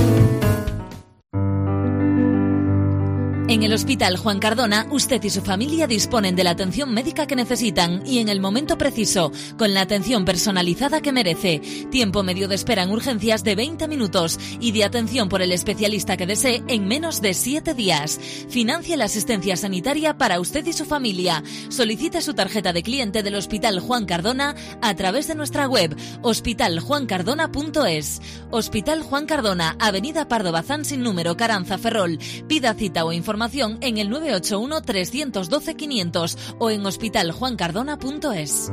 En el Hospital Juan Cardona, usted y su familia disponen de la atención médica que necesitan y en el momento preciso, con la atención personalizada que merece. Tiempo medio de espera en urgencias de veinte minutos y de atención por el especialista que desee en menos de siete días. Financia la asistencia sanitaria para usted y su familia. Solicite su tarjeta de cliente del Hospital Juan Cardona a través de nuestra web hospital juan cardona punto es. Hospital Juan Cardona, Avenida Pardo Bazán sin número, Caranza, Ferrol. Pida cita o información en el nueve ocho uno, tres uno dos, quinientos o en hospital juan cardona punto es.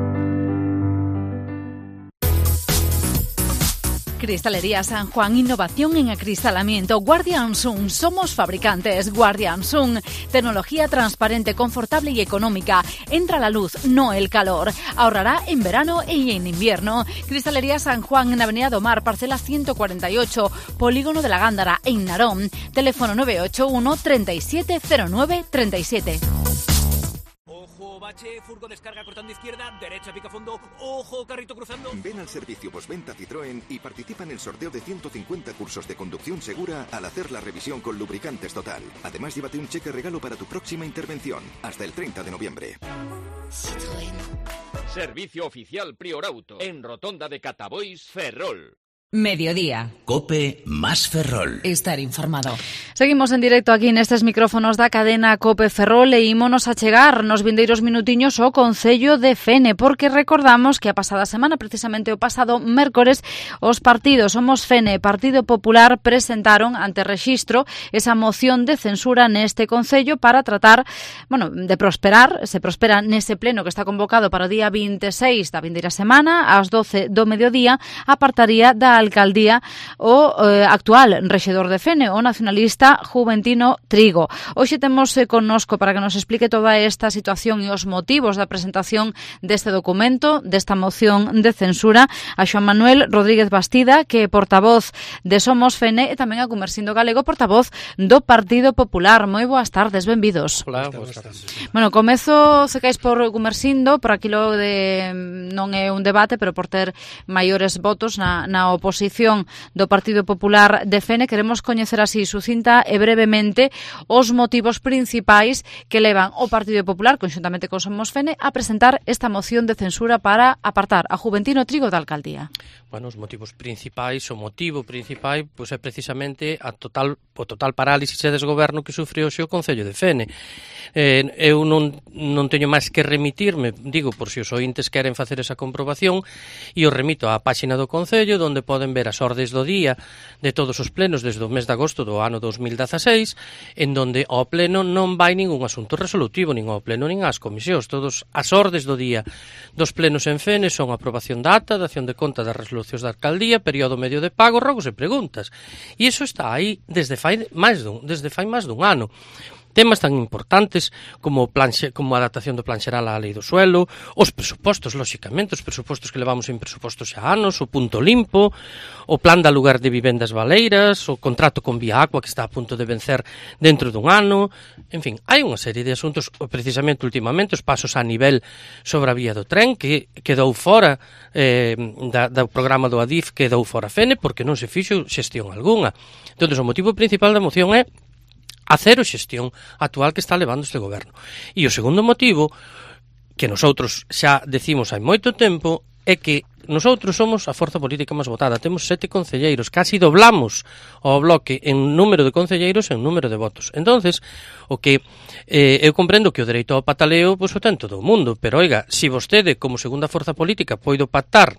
Cristalería San Juan, innovación en acristalamiento. Guardian Sun, somos fabricantes. Guardian Sun, tecnología transparente, confortable y económica. Entra la luz, no el calor. Ahorrará en verano y en invierno. Cristalería San Juan en Avenida Domar, parcela ciento cuarenta y ocho, Polígono de la Gándara, en Narón. Teléfono nueve ocho uno, treinta y siete, cero nueve, treinta y siete. Ojo, bache, furgo descarga cortando izquierda, derecha pica fondo, ojo, carrito cruzando. Ven al servicio postventa Citroën y participa en el sorteo de ciento cincuenta cursos de conducción segura al hacer la revisión con lubricantes Total. Además, llévate un cheque regalo para tu próxima intervención, hasta el treinta de noviembre. Citroën. Servicio oficial Priorauto, en Rotonda de Catabois, Ferrol. Mediodía. COPE más Ferrol. Estar informado. Seguimos en directo aquí nestes micrófonos da cadena COPE Ferrol e ímonos a chegar nos vindeiros minutiños ao Concello de Fene, porque recordamos que a pasada semana, precisamente o pasado mércores, os partidos Somos Fene, Partido Popular, presentaron ante rexistro esa moción de censura neste Concello para tratar, bueno, de prosperar, se prospera nese pleno que está convocado para o día veintiséis da vindeira semana, ás doce do mediodía, apartaría da alcaldía o eh, actual rexedor de Fene, o nacionalista Juventino Trigo. Hoxe temos eh, connosco para que nos explique toda esta situación e os motivos da presentación deste documento, desta moción de censura, a Xoan Manuel Rodríguez Bastida, que é portavoz de Somos Fene, e tamén a Gumersindo Galego, portavoz do Partido Popular. Moi boas tardes, benvidos. Hola, boas tardes. Bueno, comezo, se caes por Gumersindo, por aquilo de non é un debate, pero por ter maiores votos na, na oposición. posición do Partido Popular de Fene. Queremos coñecer así sucinta e brevemente os motivos principais que levan o Partido Popular, conxuntamente con Somos Fene, a presentar esta moción de censura para apartar a Juventino Trigo da alcaldía. Bueno, os motivos principais, o motivo principal, pois é precisamente a total, o total parálisis e desgoberno que sufre hoxe o Concello de Fene. Eh, eu non, non teño máis que remitirme, digo, por se os ointes queren facer esa comprobación, e os remito á páxina do Concello, onde poden ver as ordes do día de todos os plenos desde o mes de agosto do ano dos mil dezaseis, en donde ao pleno non vai ningún asunto resolutivo, nin ao pleno nin ás comisións. Todos as ordes do día dos plenos en Fene son aprobación da ata, dación de conta das resolucións da alcaldía, período medio de pago, rogos e preguntas. E iso está aí desde fai máis dun, desde fai máis dun ano. Temas tan importantes como, planxe, como a adaptación do plan xeral á lei do suelo, os presupostos, lóxicamente, os presupostos que levamos en presupostos xa anos, o punto limpo, o plan de alugar de vivendas baleiras, o contrato con Vía Aqua que está a punto de vencer dentro dun ano. En fin, hai unha serie de asuntos, precisamente últimamente, os pasos a nivel sobre a vía do tren, que quedou fora eh, da, do programa do Adif, quedou fora Fene, porque non se fixo xestión algunha. Entón, o motivo principal da moción é a cero xestión actual que está levando este goberno. E o segundo motivo, que nosotros xa decimos hai moito tempo, é que nosotros somos a forza política máis votada. Temos sete concelleiros, casi doblamos o bloque en número de concelleiros e en número de votos. Entonces, o que eh, eu comprendo que o dereito ao pataleo pois, o ten todo o mundo, pero oiga, se vostede como segunda forza política poido pactar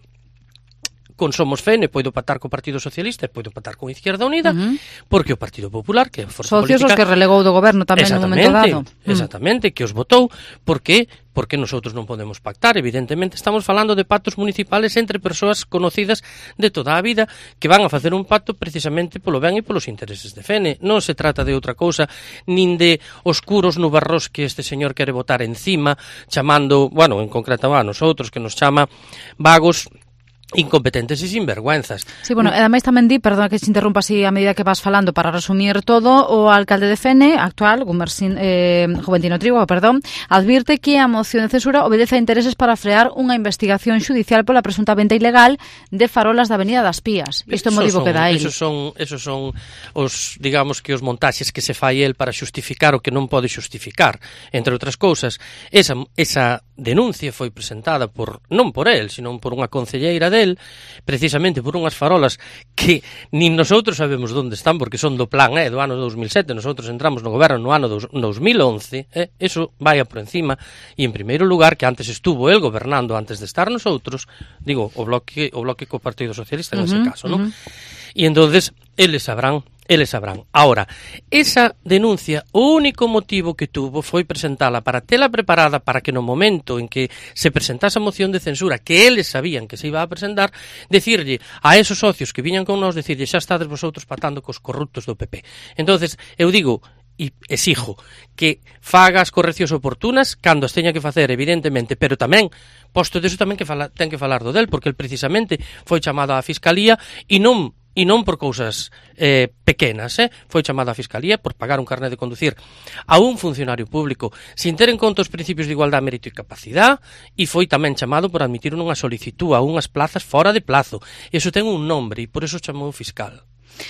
con Somos Fene, poido pactar co Partido Socialista e poido pactar con Izquierda Unida, uh-huh. porque o Partido Popular, que é a forza Socios política... Socios os que relegou do goberno tamén no momento dado. Exactamente, que os votou. Por que? Porque nosotros non podemos pactar. Evidentemente, estamos falando de pactos municipales entre persoas conocidas de toda a vida que van a facer un pacto precisamente polo ben e polos intereses de Fene. Non se trata de outra cousa, nin de oscuros nubarros que este señor quere botar encima, chamando, bueno, en concreto a nosotros, que nos chama vagos, incompetentes e sinvergüenzas. Sí, bueno, ademais tamén di, perdón que se interrumpa así a medida que vas falando para resumir todo, o alcalde de Fene, actual, Gumersin, eh, Juventino Trigo, perdón, advirte que a moción de censura obedece a intereses para frear unha investigación xudicial pola presunta venta ilegal de farolas da Avenida das Pías. Isto é o motivo son, que dá ele. Esos son, esos son os, digamos que os montaxes que se fai el para xustificar o que non pode xustificar. Entre outras cousas, esa, esa denuncia foi presentada por, non por el, sino por unha concelleira de precisamente por unhas farolas que nin nosotros sabemos onde están porque son do plan eh, do ano dos mil sete, nosotros entramos no goberno no ano dos, dos mil once, eh, eso vai a por encima, e en primeiro lugar que antes estuvo el gobernando antes de estar nosotros, digo, o bloque o bloque co Partido Socialista en uh-huh, ese caso, uh-huh. ¿no? E entonces eles sabrán Eles sabrán. Ahora, esa denuncia, o único motivo que tuvo foi presentala para tela preparada para que no momento en que se presentase a moción de censura, que eles sabían que se iba a presentar, decirlle a esos socios que viñan con nós, decirlle xa estades vosotros patando cos corruptos do P P. Entonces, eu digo e exijo que faga as correccións oportunas cando as teña que facer, evidentemente, pero tamén, posto deso tamén que fala, ten que falar do del, porque el precisamente foi chamado á Fiscalía e non e non por cousas eh, pequenas, eh? Foi chamada a Fiscalía por pagar un carné de conducir a un funcionario público sin ter en conta os principios de igualdade, mérito e capacidade, e foi tamén chamado por admitir unha solicitud a unhas plazas fora de plazo. Iso ten un nombre e por eso chamou o fiscal.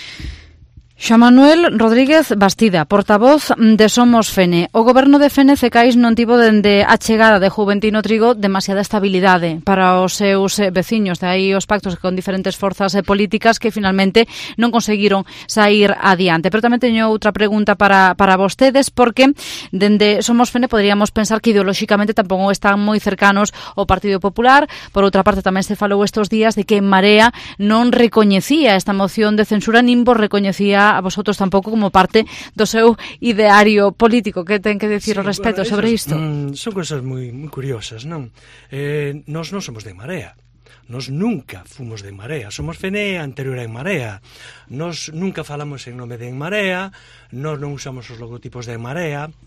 Xoán Manuel Rodríguez Bastida, portavoz de Somos Fene. O goberno de Fene Cecais non tivo dende a chegada de Juventino Trigo demasiada estabilidade para os seus veciños, de aí os pactos con diferentes forzas políticas que finalmente non conseguiron sair adiante. Pero tamén teño outra pregunta para, para vostedes, porque dende Somos Fene poderíamos pensar que ideolóxicamente tampouco están moi cercanos ao Partido Popular. Por outra parte, tamén se falou estes días de que Marea non recoñecía esta moción de censura, nin vos recoñecía a vosotros tampouco como parte do seu ideario político. Que ten que decir ao sí, respecto bueno, sobre isto? Mm, son cosas moi, moi curiosas, non? Eh, nós non somos de Marea. Nós nunca fomos de Marea. Somos Fene anterior a En Marea. Nós nunca falamos en nome de En Marea. Nós non usamos os logotipos de En Marea.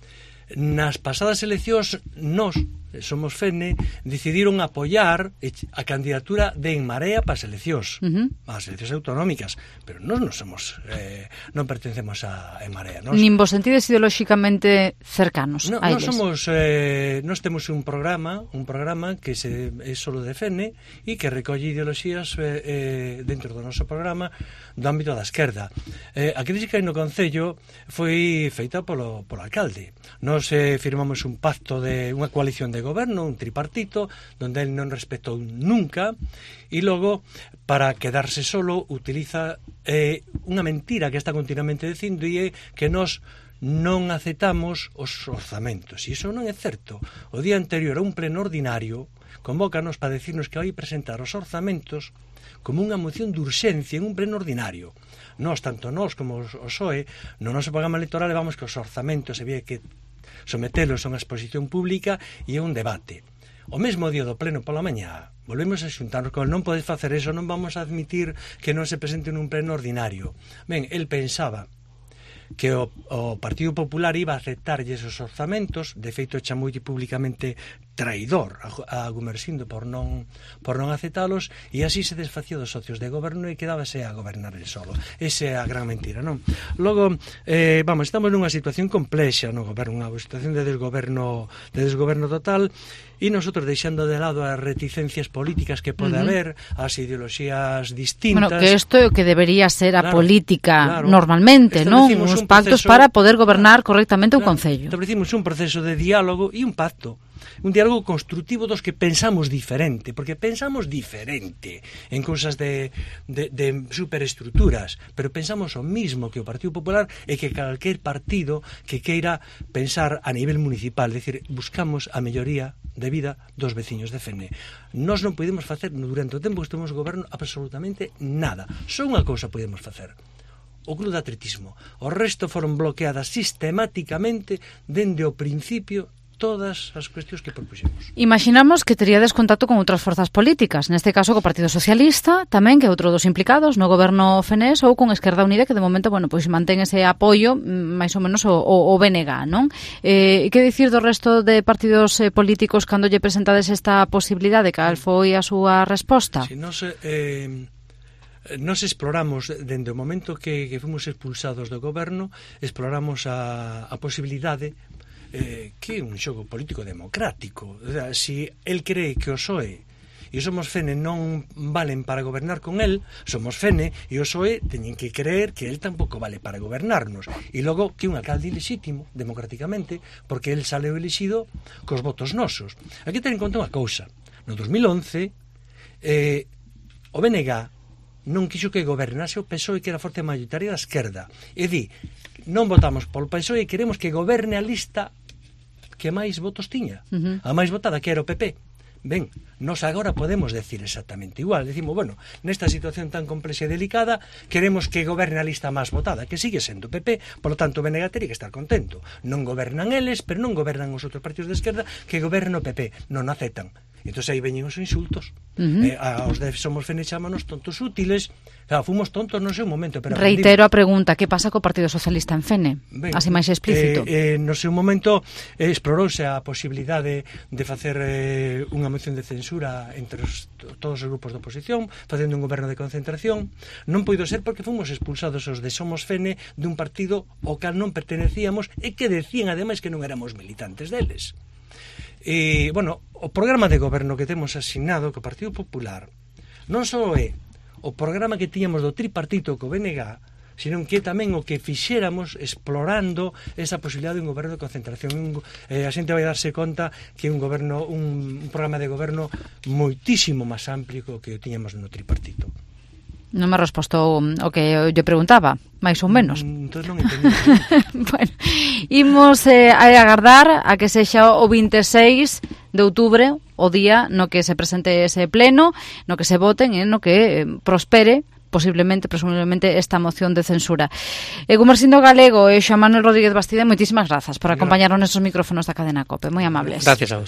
nas pasadas eleccións nós, Somos Fene, decidiron apoiar a candidatura de En Marea para as eleccións, uh-huh. as eleccións autonómicas, pero nós non somos eh, non pertencemos a En Marea. Nos, nin vos sentides ideolóxicamente cercanos no, a eles. Nos somos eh, nós temos un programa, un programa que se é solo de Fene e que recolle ideoloxías eh, eh, dentro do noso programa do ámbito da esquerda. Eh, a crítica no Concello foi feita polo, polo alcalde. Nos eh, firmamos un pacto de unha coalición de goberno, un tripartito, donde él non respetou nunca, e logo, para quedarse solo, utiliza eh, unha mentira que está continuamente dicindo, e é que nós non aceptamos os orzamentos. E iso non é certo. O día anterior a un pleno ordinario, convócanos para decirnos que vai presentar os orzamentos como unha moción de urxencia en un pleno ordinario. Nós, tanto nós como o P S O E, no noso programa electoral levamos que os orzamentos había que sometelos a unha exposición pública e a un debate. O mesmo día do pleno pola mañá volvemos a xuntarnos con el, non podes facer eso, non vamos a admitir que non se presente nun pleno ordinario. Ben, el pensaba que o, o Partido Popular iba a aceptarlle esos orzamentos, de feito chamoulle públicamente traidor a, a Gumersindo por non por non aceptalos, e así se desfacía dos socios de goberno e quedábase a gobernar el solo. Esa é a gran mentira, non? Logo, eh, vamos, estamos nunha situación complexa no goberno, unha situación de desgoberno, de desgoberno total, e nosotros deixando de lado as reticencias políticas que pode uh-huh. haber, as ideoloxías distintas. Bueno, que isto é o que debería ser a claro, política claro. normalmente, non? Uns un pactos proceso, para poder gobernar correctamente claro, un concello. Establecimos un proceso de diálogo e un pacto. Un diálogo constructivo dos que pensamos diferente, porque pensamos diferente en cousas de, de, de superestructuras, pero pensamos o mismo que o Partido Popular e que calquer partido que queira pensar a nivel municipal, é dicir, buscamos a melloría de vida dos veciños de Fene. Nós non podemos facer, durante o tempo que estamos no goberno, absolutamente nada. Só unha cousa podemos facer: o club de atletismo. O resto foron bloqueadas sistemáticamente dende o principio todas as cuestións que propuxemos. Imaginamos que teríades contacto con outras forzas políticas, neste caso co Partido Socialista, tamén, que é outro dos implicados no goberno fenés, ou con Esquerda Unida, que de momento, bueno, pois mantén ese apoio, máis ou menos o, o, o B N G, non? Eh, que dicir do resto de partidos eh, políticos cando lle presentades esta posibilidade? Cal foi a súa resposta? Si nos, eh, nos exploramos, dende o momento que, que fomos expulsados do goberno, exploramos a, a posibilidade Eh, que é un xogo político democrático. O sea, si el cree que o P S O E e o Somos Fene non valen para gobernar con el, Somos Fene e o P S O E teñen que creer que el tampouco vale para gobernarnos. E logo que un alcalde ilexítimo, democráticamente, porque el saleu elexido cos votos nosos. Aquí ten en conta unha cousa. No dos mil once, eh, o B N G non quixo que gobernase o P S O E, que era a forza mayoritaria da esquerda. E di, non votamos polo P S O E e queremos que goberne a lista que máis votos tiña, uh-huh. a máis votada, que era o P P. Ben, nos agora podemos decir exactamente igual. Decimos, bueno, nesta situación tan complexa e delicada, queremos que goberne a lista máis votada, que sigue sendo o P P, polo tanto o B N G teria que estar contento. Non gobernan eles, pero non gobernan os outros partidos de esquerda, que gobernan o P P, non aceptan. Entón aí veñen os insultos. Uh-huh. eh, aos de Somos Fene chámanos tontos útiles. Claro, fomos tontos no seu momento, pero reitero a pregunta, que pasa co Partido Socialista en Fene? Ben, así máis explícito. Eh, eh, no seu momento eh, explorouse a posibilidade de facer eh, unha moción de censura entre os, todos os grupos de oposición, facendo un goberno de concentración. Non poido ser porque fomos expulsados os de Somos Fene dun partido ao cal non pertenecíamos e que decían ademais que non éramos militantes deles. E, bueno, o programa de goberno que temos asignado co Partido Popular non só é o programa que tiñamos do tripartito co B N G, sino que tamén o que fixéramos explorando esa posibilidade de un goberno de concentración. Un, eh, a xente vai darse conta que un goberno un, un programa de goberno moitísimo máis amplio que o tiñamos no tripartito. Non me respostou o que eu preguntaba, máis ou menos. Mm, entón non entendi. Bueno, imos eh, a agardar a que sexa o vinte e seis de outubro, o día no que se presente ese pleno, no que se voten e no que eh, prospere posiblemente, presumiblemente, esta moción de censura. E Gumersindo Galego e Xoán Manuel Rodríguez Bastida, moitísimas grazas por acompañarnos nesos micrófonos da cadena COPE. Moi amables. Gracias a vos.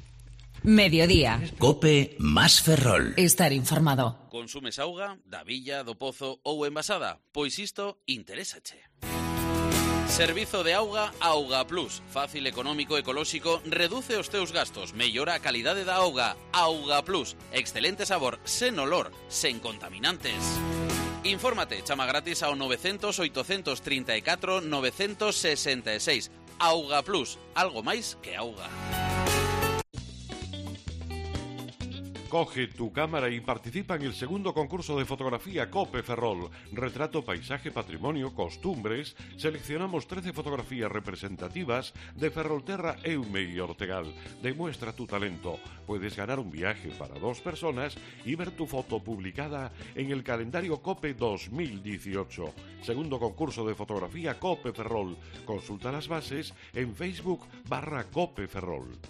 Mediodía. COPE más Ferrol. Estar informado. Consumes auga da Villa, do Pozo ou envasada? Pois isto interésache. Servizo de auga Auga Plus. Fácil, económico, ecolóxico, reduce os teus gastos, mellora a calidade da auga. Auga Plus. Excelente sabor, sen olor, sen contaminantes. Infórmate, chama gratis ao novecientos, oitocentos treinta e catro, novecentos sesenta e seis. Auga Plus, algo máis que auga. Coge tu cámara y participa en el segundo concurso de fotografía Cope Ferrol. Retrato, paisaje, patrimonio, costumbres. Seleccionamos trece fotografías representativas de Ferrolterra, Eume y Ortegal. Demuestra tu talento. Puedes ganar un viaje para dos personas y ver tu foto publicada en el calendario Cope dos mil dieciocho. Segundo concurso de fotografía Cope Ferrol. Consulta las bases en Facebook barra Cope Ferrol.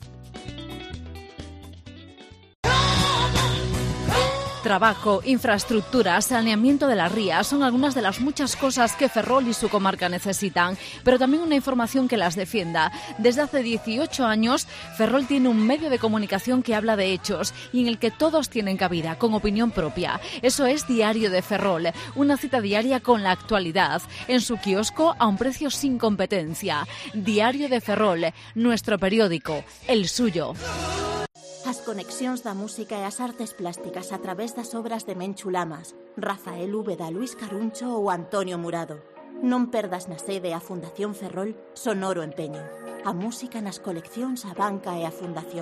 Trabajo, infraestructura, saneamiento de las rías son algunas de las muchas cosas que Ferrol y su comarca necesitan, pero también una información que las defienda. Desde hace dieciocho años, Ferrol tiene un medio de comunicación que habla de hechos y en el que todos tienen cabida, con opinión propia. Eso es Diario de Ferrol, una cita diaria con la actualidad, en su kiosco a un precio sin competencia. Diario de Ferrol, nuestro periódico, el suyo. As conexións da música e as artes plásticas a través das obras de Menchu Lamas, Rafael Úbeda, Luis Caruncho ou Antonio Murado. Non perdas na sede a Fundación Ferrol Sonoro Empeño. A música nas coleccións A Banca e a Fundación.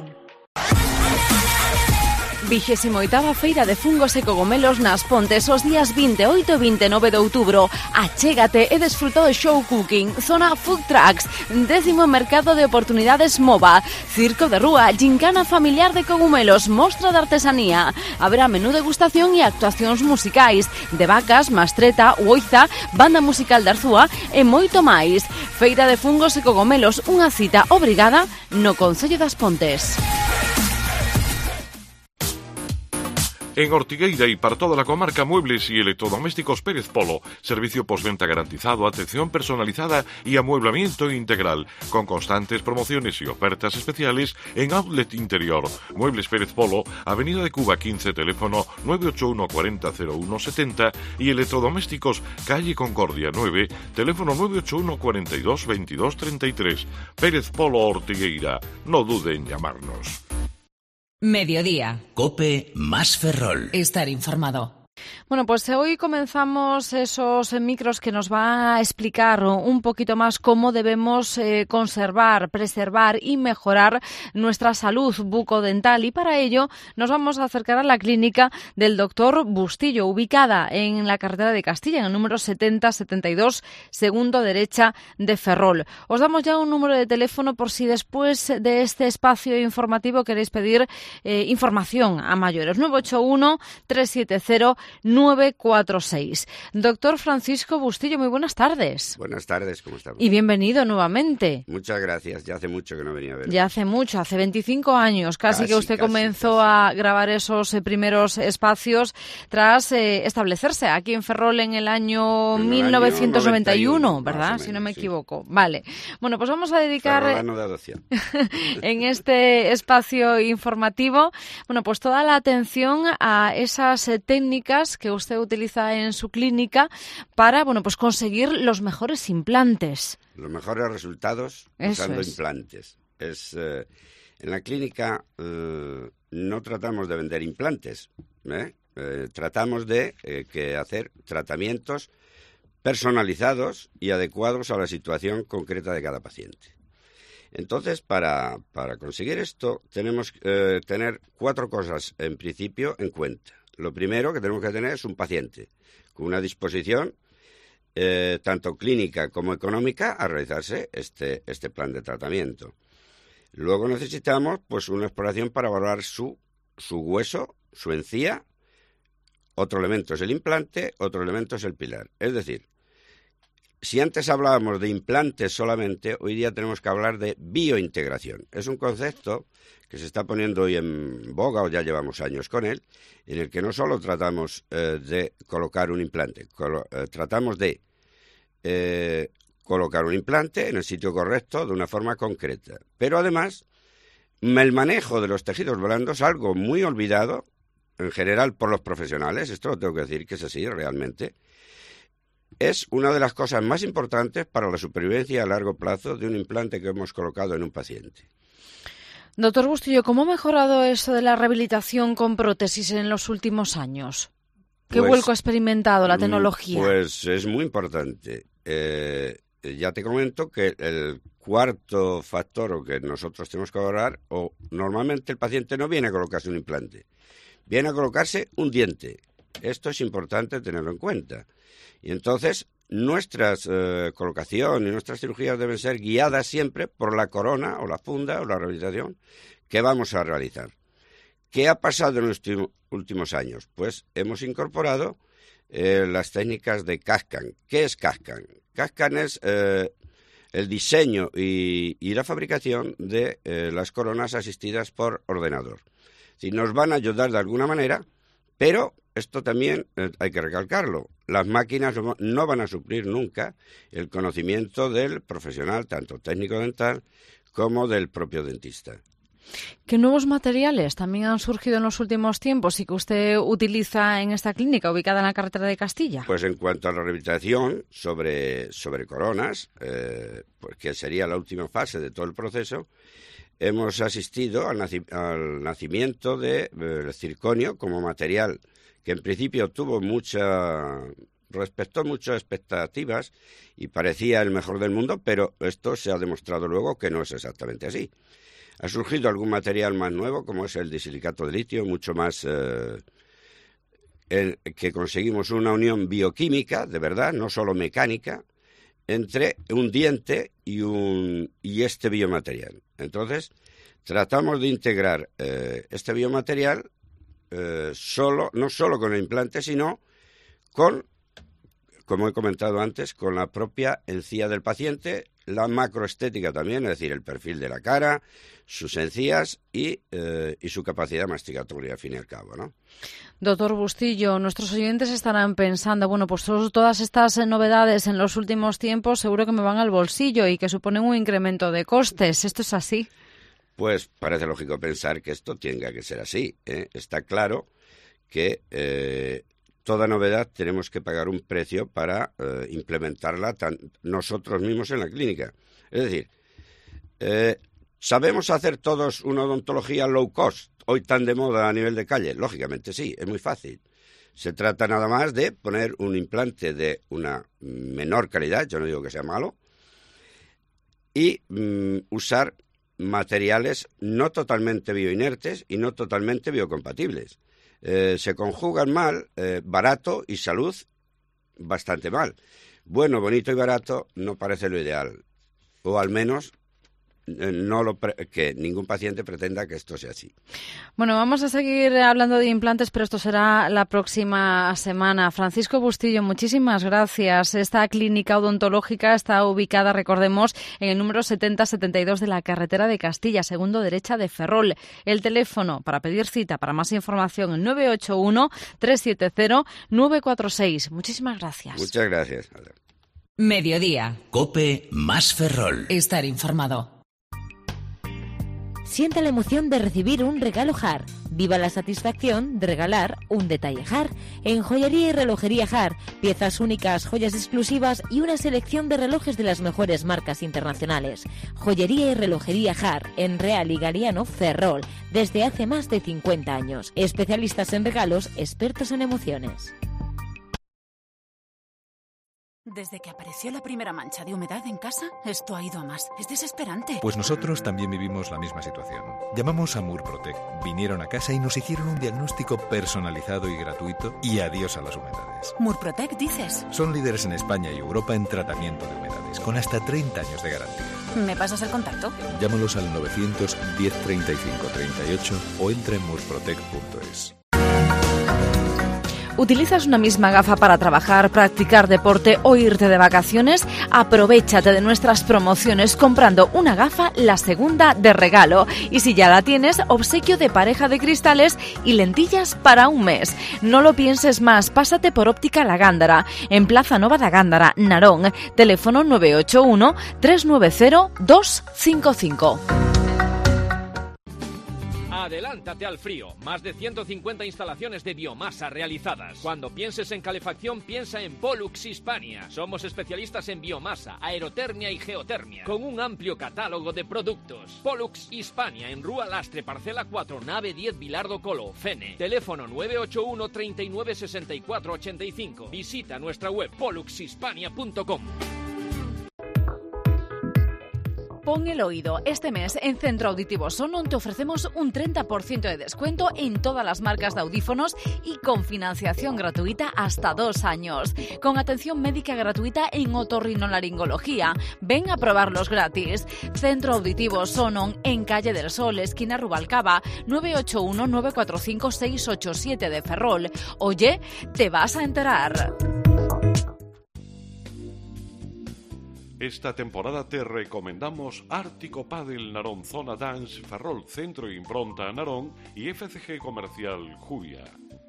Vigésimo oitava Feira de Fungos e Cogomelos nas Pontes os días veintioito e veintinueve de outubro. Achégate e desfruta do show cooking, zona food trucks, décimo mercado de oportunidades MOVA, circo de rúa, gincana familiar de cogumelos, mostra de artesanía. Haberá menú degustación e actuacións musicais de Vacas, Mastreta, Oiza, banda musical de Arzúa e moito máis. Feira de Fungos e Cogomelos, unha cita obrigada no Concello das Pontes. En Ortigueira y para toda la comarca, muebles y electrodomésticos Pérez Polo. Servicio postventa garantizado, atención personalizada y amueblamiento integral. Con constantes promociones y ofertas especiales en Outlet Interior. Muebles Pérez Polo, Avenida de Cuba quince, teléfono nueve ocho uno cuarenta cero uno setenta y electrodomésticos Calle Concordia nueve, teléfono nueve ocho uno cuarenta y dos veintidós treinta y tres. Pérez Polo Ortigueira. No dude en llamarnos. Mediodía. Cope más Ferrol. Estar informado. Bueno, pues hoy comenzamos esos micros que nos va a explicar un poquito más cómo debemos eh, conservar, preservar y mejorar nuestra salud bucodental, y para ello nos vamos a acercar a la clínica del doctor Bustillo, ubicada en la carretera de Castilla, en el número setenta setenta y dos, segundo derecha de Ferrol. Os damos ya un número de teléfono por si después de este espacio informativo queréis pedir eh, información a mayores. nueve ocho uno, tres siete cero, nueve cuatro seis. Doctor Francisco Bustillo, muy buenas tardes. Buenas tardes, ¿cómo estamos? Y bienvenido nuevamente. Muchas gracias, ya hace mucho que no venía a ver. Ya hace mucho, hace veinticinco años casi, casi que usted casi, comenzó casi. a grabar esos eh, primeros espacios tras eh, establecerse aquí en Ferrol en el año en mil novecientos noventa y uno, noventa y uno, ¿verdad? Menos, si no me sí. equivoco. Vale. Bueno, pues vamos a dedicar Ferrolano de adopción. en este espacio informativo, bueno, pues toda la atención a esas eh, técnicas que usted utiliza en su clínica para, bueno, pues conseguir los mejores implantes. Los mejores resultados Eso usando es. implantes. Es, eh, en la clínica eh, no tratamos de vender implantes, ¿eh? Eh, tratamos de eh, que hacer tratamientos personalizados y adecuados a la situación concreta de cada paciente. Entonces, para, para conseguir esto, tenemos que eh, tener cuatro cosas en principio en cuenta. Lo primero que tenemos que tener es un paciente con una disposición eh, tanto clínica como económica a realizarse este, este plan de tratamiento. Luego necesitamos pues una exploración para valorar su, su hueso, su encía. Otro elemento es el implante, otro elemento es el pilar. Es decir, si antes hablábamos de implantes solamente, hoy día tenemos que hablar de biointegración. Es un concepto que se está poniendo hoy en boga, o ya llevamos años con él, en el que no solo tratamos eh, de colocar un implante, colo- eh, tratamos de eh, colocar un implante en el sitio correcto de una forma concreta. Pero además, el manejo de los tejidos blandos es algo muy olvidado, en general por los profesionales, esto lo tengo que decir que es así realmente. es una de las cosas más importantes para la supervivencia a largo plazo de un implante que hemos colocado en un paciente. Doctor Bustillo, ¿cómo ha mejorado eso de la rehabilitación con prótesis en los últimos años? ¿Qué Pues, vuelco ha experimentado la tecnología? Pues es muy importante. Eh, ya te comento que el cuarto factor o que nosotros tenemos que valorar, o normalmente el paciente no viene a colocarse un implante, viene a colocarse un diente. Esto es importante tenerlo en cuenta. Y entonces nuestra eh, colocación y nuestras cirugías deben ser guiadas siempre por la corona o la funda o la rehabilitación que vamos a realizar. ¿Qué ha pasado en los últimos años? Pues hemos incorporado eh, las técnicas de C A D/CAM. ¿Qué es C A D/CAM? C A D/CAM es eh, el diseño y, y la fabricación de eh, las coronas asistidas por ordenador. Si nos van a ayudar de alguna manera, pero esto también eh, hay que recalcarlo. Las máquinas no van a suplir nunca el conocimiento del profesional, tanto técnico dental como del propio dentista. ¿Qué nuevos materiales también han surgido en los últimos tiempos y que usted utiliza en esta clínica ubicada en la carretera de Castilla? Pues en cuanto a la rehabilitación sobre, sobre coronas, eh, pues que sería la última fase de todo el proceso, hemos asistido al, naci al nacimiento del de, eh, circonio como material que en principio tuvo mucha, respetó muchas expectativas y parecía el mejor del mundo, pero esto se ha demostrado luego que no es exactamente así. Ha surgido algún material más nuevo, como es el disilicato de litio, mucho más eh, el, que conseguimos una unión bioquímica, de verdad, no solo mecánica, entre un diente y, un, y este biomaterial. Entonces, tratamos de integrar eh, este biomaterial eh, solo, no solo con el implante, sino con, como he comentado antes, con la propia encía del paciente, la macroestética también, es decir, el perfil de la cara, sus encías y, eh, y su capacidad masticatoria, al fin y al cabo, ¿no? Doctor Bustillo, nuestros oyentes estarán pensando, bueno, pues todas estas novedades en los últimos tiempos seguro que me van al bolsillo y que suponen un incremento de costes. ¿Esto es así? Pues parece lógico pensar que esto tenga que ser así, ¿eh? Está claro que eh, toda novedad tenemos que pagar un precio para eh, implementarla tan, nosotros mismos en la clínica. Es decir, eh, ¿sabemos hacer todos una odontología low cost, hoy tan de moda a nivel de calle? Lógicamente sí, es muy fácil. Se trata nada más de poner un implante de una menor calidad, yo no digo que sea malo, y mm, usar materiales no totalmente bioinertes y no totalmente biocompatibles. Eh, se conjugan mal, eh, barato y salud bastante mal. Bueno, bonito y barato no parece lo ideal, o al menos eh, no lo pre que ningún paciente pretenda que esto sea así. Bueno, vamos a seguir hablando de implantes, pero esto será la próxima semana. Francisco Bustillo, muchísimas gracias. Esta clínica odontológica está ubicada, recordemos, en el número setenta setenta y dos de la carretera de Castilla, segundo derecha de Ferrol. El teléfono para pedir cita, para más información, el nueve ocho uno, tres siete cero, nueve cuatro seis. Muchísimas gracias. Muchas gracias. Mediodía. COPE más Ferrol. Estar informado. Sienta la emoción de recibir un regalo Har. Viva la satisfacción de regalar un detalle Har. En Joyería y Relojería Har, piezas únicas, joyas exclusivas y una selección de relojes de las mejores marcas internacionales. Joyería y Relojería Har, en Real y Galiano, Ferrol, desde hace más de cincuenta años. Especialistas en regalos, expertos en emociones. Desde que apareció la primera mancha de humedad en casa, esto ha ido a más. Es desesperante. Pues nosotros también vivimos la misma situación. Llamamos a Murprotec, vinieron a casa y nos hicieron un diagnóstico personalizado y gratuito y adiós a las humedades. ¿Murprotec dices? Son líderes en España y Europa en tratamiento de humedades, con hasta treinta años de garantía. ¿Me pasas el contacto? Llámalos al novecientos diez treinta y cinco treinta y ocho o entra en murprotec punto es. ¿Utilizas una misma gafa para trabajar, practicar deporte o irte de vacaciones? Aprovéchate de nuestras promociones comprando una gafa, la segunda de regalo. Y si ya la tienes, obsequio de pareja de cristales y lentillas para un mes. No lo pienses más, pásate por Óptica La Gándara, en Plaza Nova da Gándara, Narón. Teléfono nueve ocho uno, tres nueve cero, dos cinco cinco. Adelántate al frío. Más de ciento cincuenta instalaciones de biomasa realizadas. Cuando pienses en calefacción, piensa en Pollux Hispania. Somos especialistas en biomasa, aerotermia y geotermia, con un amplio catálogo de productos. Pollux Hispania, en Rúa Lastre, parcela cuatro, nave diez, Bilardo Colo, Fene. Teléfono nueve ocho uno, treinta y nueve, sesenta y cuatro, ochenta y cinco. Visita nuestra web pollux hispania punto com. Pon el oído. Este mes en Centro Auditivo Sonon te ofrecemos un treinta por ciento de descuento en todas las marcas de audífonos y con financiación gratuita hasta dos años. Con atención médica gratuita en otorrinolaringología. Ven a probarlos gratis. Centro Auditivo Sonon en Calle del Sol, esquina Rubalcaba, nueve ocho uno, nueve cuatro cinco, seis ocho siete de Ferrol. Oye, te vas a enterar. Esta temporada te recomendamos Ártico Padel Narón Zona Dance, Ferrol Centro Impronta Narón y F C G Comercial Julia.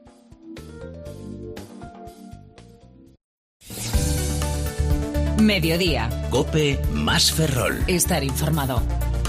Mediodía. COPE más Ferrol. Estar informado.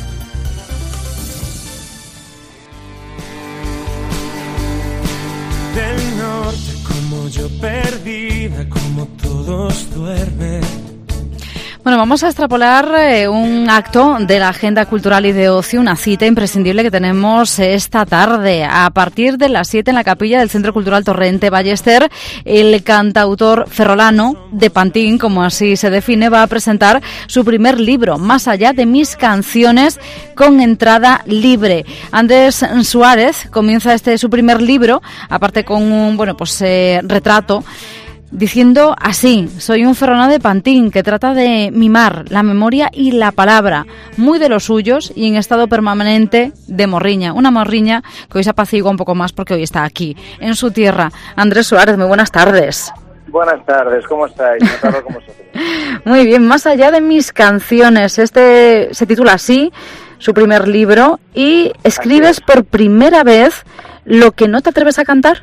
Del norte como yo perdida, como todos duermen. Bueno, vamos a extrapolar eh, un acto de la agenda cultural y de ocio, una cita imprescindible que tenemos esta tarde. A partir de las siete en la capilla del Centro Cultural Torrente Ballester, el cantautor ferrolano de Pantín, como así se define, va a presentar su primer libro, Más allá de mis canciones, con entrada libre. Andrés Suárez comienza este su primer libro, aparte con un bueno pues eh, retrato, diciendo así: soy un ferrolano de Pantín que trata de mimar la memoria y la palabra, muy de los suyos y en estado permanente de morriña. Una morriña que hoy se apacigua un poco más porque hoy está aquí, en su tierra. Andrés Suárez, muy buenas tardes. Buenas tardes, ¿cómo estáis? Encantado con vosotros. Muy bien, Más allá de mis canciones. Este se titula así, su primer libro, y escribes por primera vez lo que no te atreves a cantar.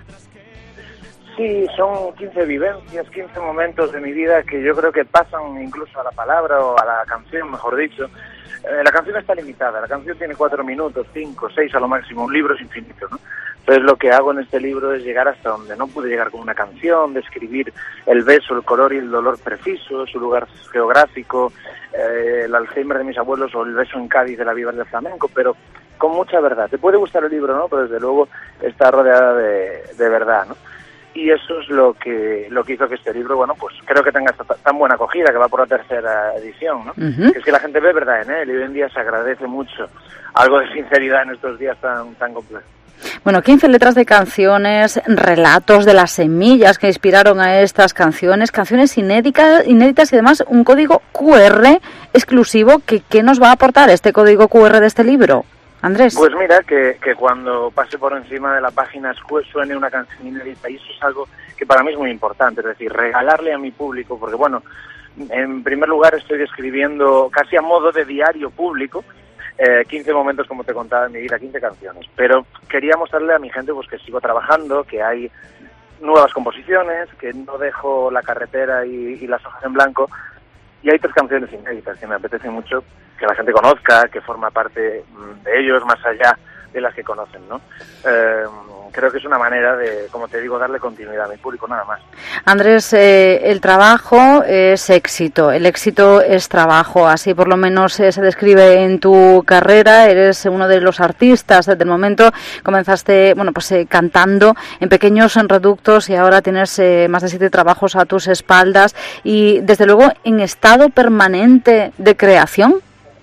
Sí, son quince vivencias, quince momentos de mi vida que yo creo que pasan incluso a la palabra o a la canción, mejor dicho. Eh, la canción está limitada, la canción tiene cuatro minutos, cinco, seis a lo máximo, un libro es infinito, ¿no? Entonces lo que hago en este libro es llegar hasta donde no pude llegar con una canción, describir el beso, el color y el dolor preciso, su lugar geográfico, eh, el Alzheimer de mis abuelos o el beso en Cádiz de la Viva del Flamenco, pero con mucha verdad. Te puede gustar el libro, ¿no? Pero desde luego está rodeada de, de verdad, ¿no? Y eso es lo que lo que hizo que este libro, bueno, pues creo que tenga esta, tan buena acogida, que va por la tercera edición, ¿no? Uh-huh. Que es que la gente ve verdad en él y hoy en día se agradece mucho algo de sinceridad en estos días tan, tan complejos. Bueno, quince letras de canciones, relatos de las semillas que inspiraron a estas canciones, canciones inéditas, inéditas y además un código cu erre exclusivo. que ¿Qué nos va a aportar este código cu erre de este libro? Andrés. Pues mira, que, que cuando pase por encima de la página suene una canción inédita, y eso es algo que para mí es muy importante, es decir, regalarle a mi público, porque bueno, en primer lugar estoy escribiendo casi a modo de diario público, eh, quince momentos, como te contaba en mi vida, quince canciones, pero quería mostrarle a mi gente pues que sigo trabajando, que hay nuevas composiciones, que no dejo la carretera y, y las hojas en blanco. Y hay tres canciones inéditas que me apetece mucho que la gente conozca, que forma parte de ellos, más allá de las que conocen, ¿no? Eh, creo que es una manera de, como te digo, darle continuidad a mi público, nada más. Andrés, eh, el trabajo es éxito, el éxito es trabajo, así por lo menos eh, se describe en tu carrera. Eres uno de los artistas desde el momento, comenzaste, bueno, pues eh, cantando en pequeños reductos y ahora tienes eh, más de siete trabajos a tus espaldas y desde luego en estado permanente de creación.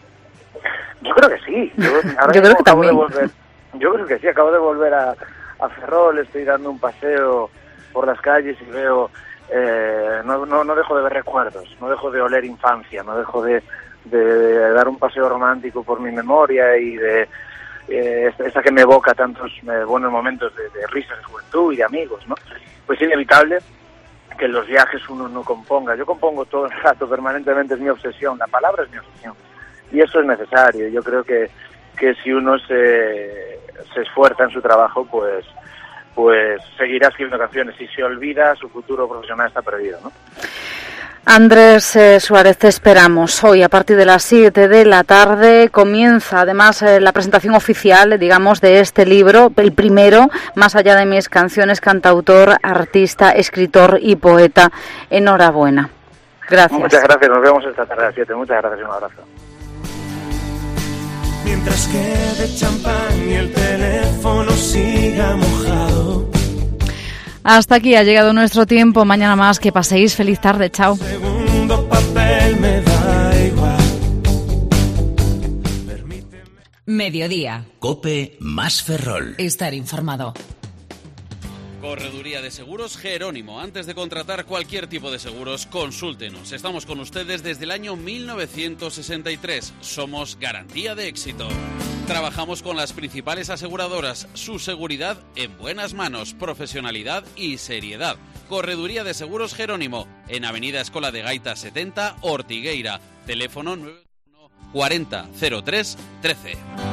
Yo creo que sí. Yo, ahora yo creo que también. Volver, yo creo que sí, acabo de volver a, a Ferrol, estoy dando un paseo por las calles y veo, eh, no, no, no dejo de ver recuerdos, no dejo de oler infancia, no dejo de, de dar un paseo romántico por mi memoria y de eh, esa que me evoca tantos eh, buenos momentos de, de risas de juventud y de amigos, ¿no? Pues es inevitable que en los viajes uno no componga. Yo compongo todo el rato, permanentemente, es mi obsesión, la palabra es mi obsesión. Y eso es necesario. Yo creo que, que si uno se, se esfuerza en su trabajo, pues pues seguirá escribiendo canciones. Si se olvida, su futuro profesional está perdido, ¿no? Andrés eh, Suárez, te esperamos. Hoy a partir de las siete de la tarde comienza además eh, la presentación oficial, digamos, de este libro, el primero, Más allá de mis canciones, cantautor, artista, escritor y poeta. Enhorabuena. Gracias. Muchas gracias, nos vemos esta tarde a las siete. Muchas gracias y un abrazo. Mientras quede champán y el teléfono siga mojado. Hasta aquí ha llegado nuestro tiempo. Mañana más. Que paséis feliz tarde. Chao. Segundo papel me da igual. Mediodía. COPE más Ferrol. Estar informado. Correduría de Seguros Jerónimo. Antes de contratar cualquier tipo de seguros, consúltenos. Estamos con ustedes desde el año mil novecientos sesenta y tres. Somos garantía de éxito. Trabajamos con las principales aseguradoras. Su seguridad en buenas manos, profesionalidad y seriedad. Correduría de Seguros Jerónimo. En Avenida Escola de Gaita setenta, Ortigueira. Teléfono nueve uno cuarenta cero tres trece.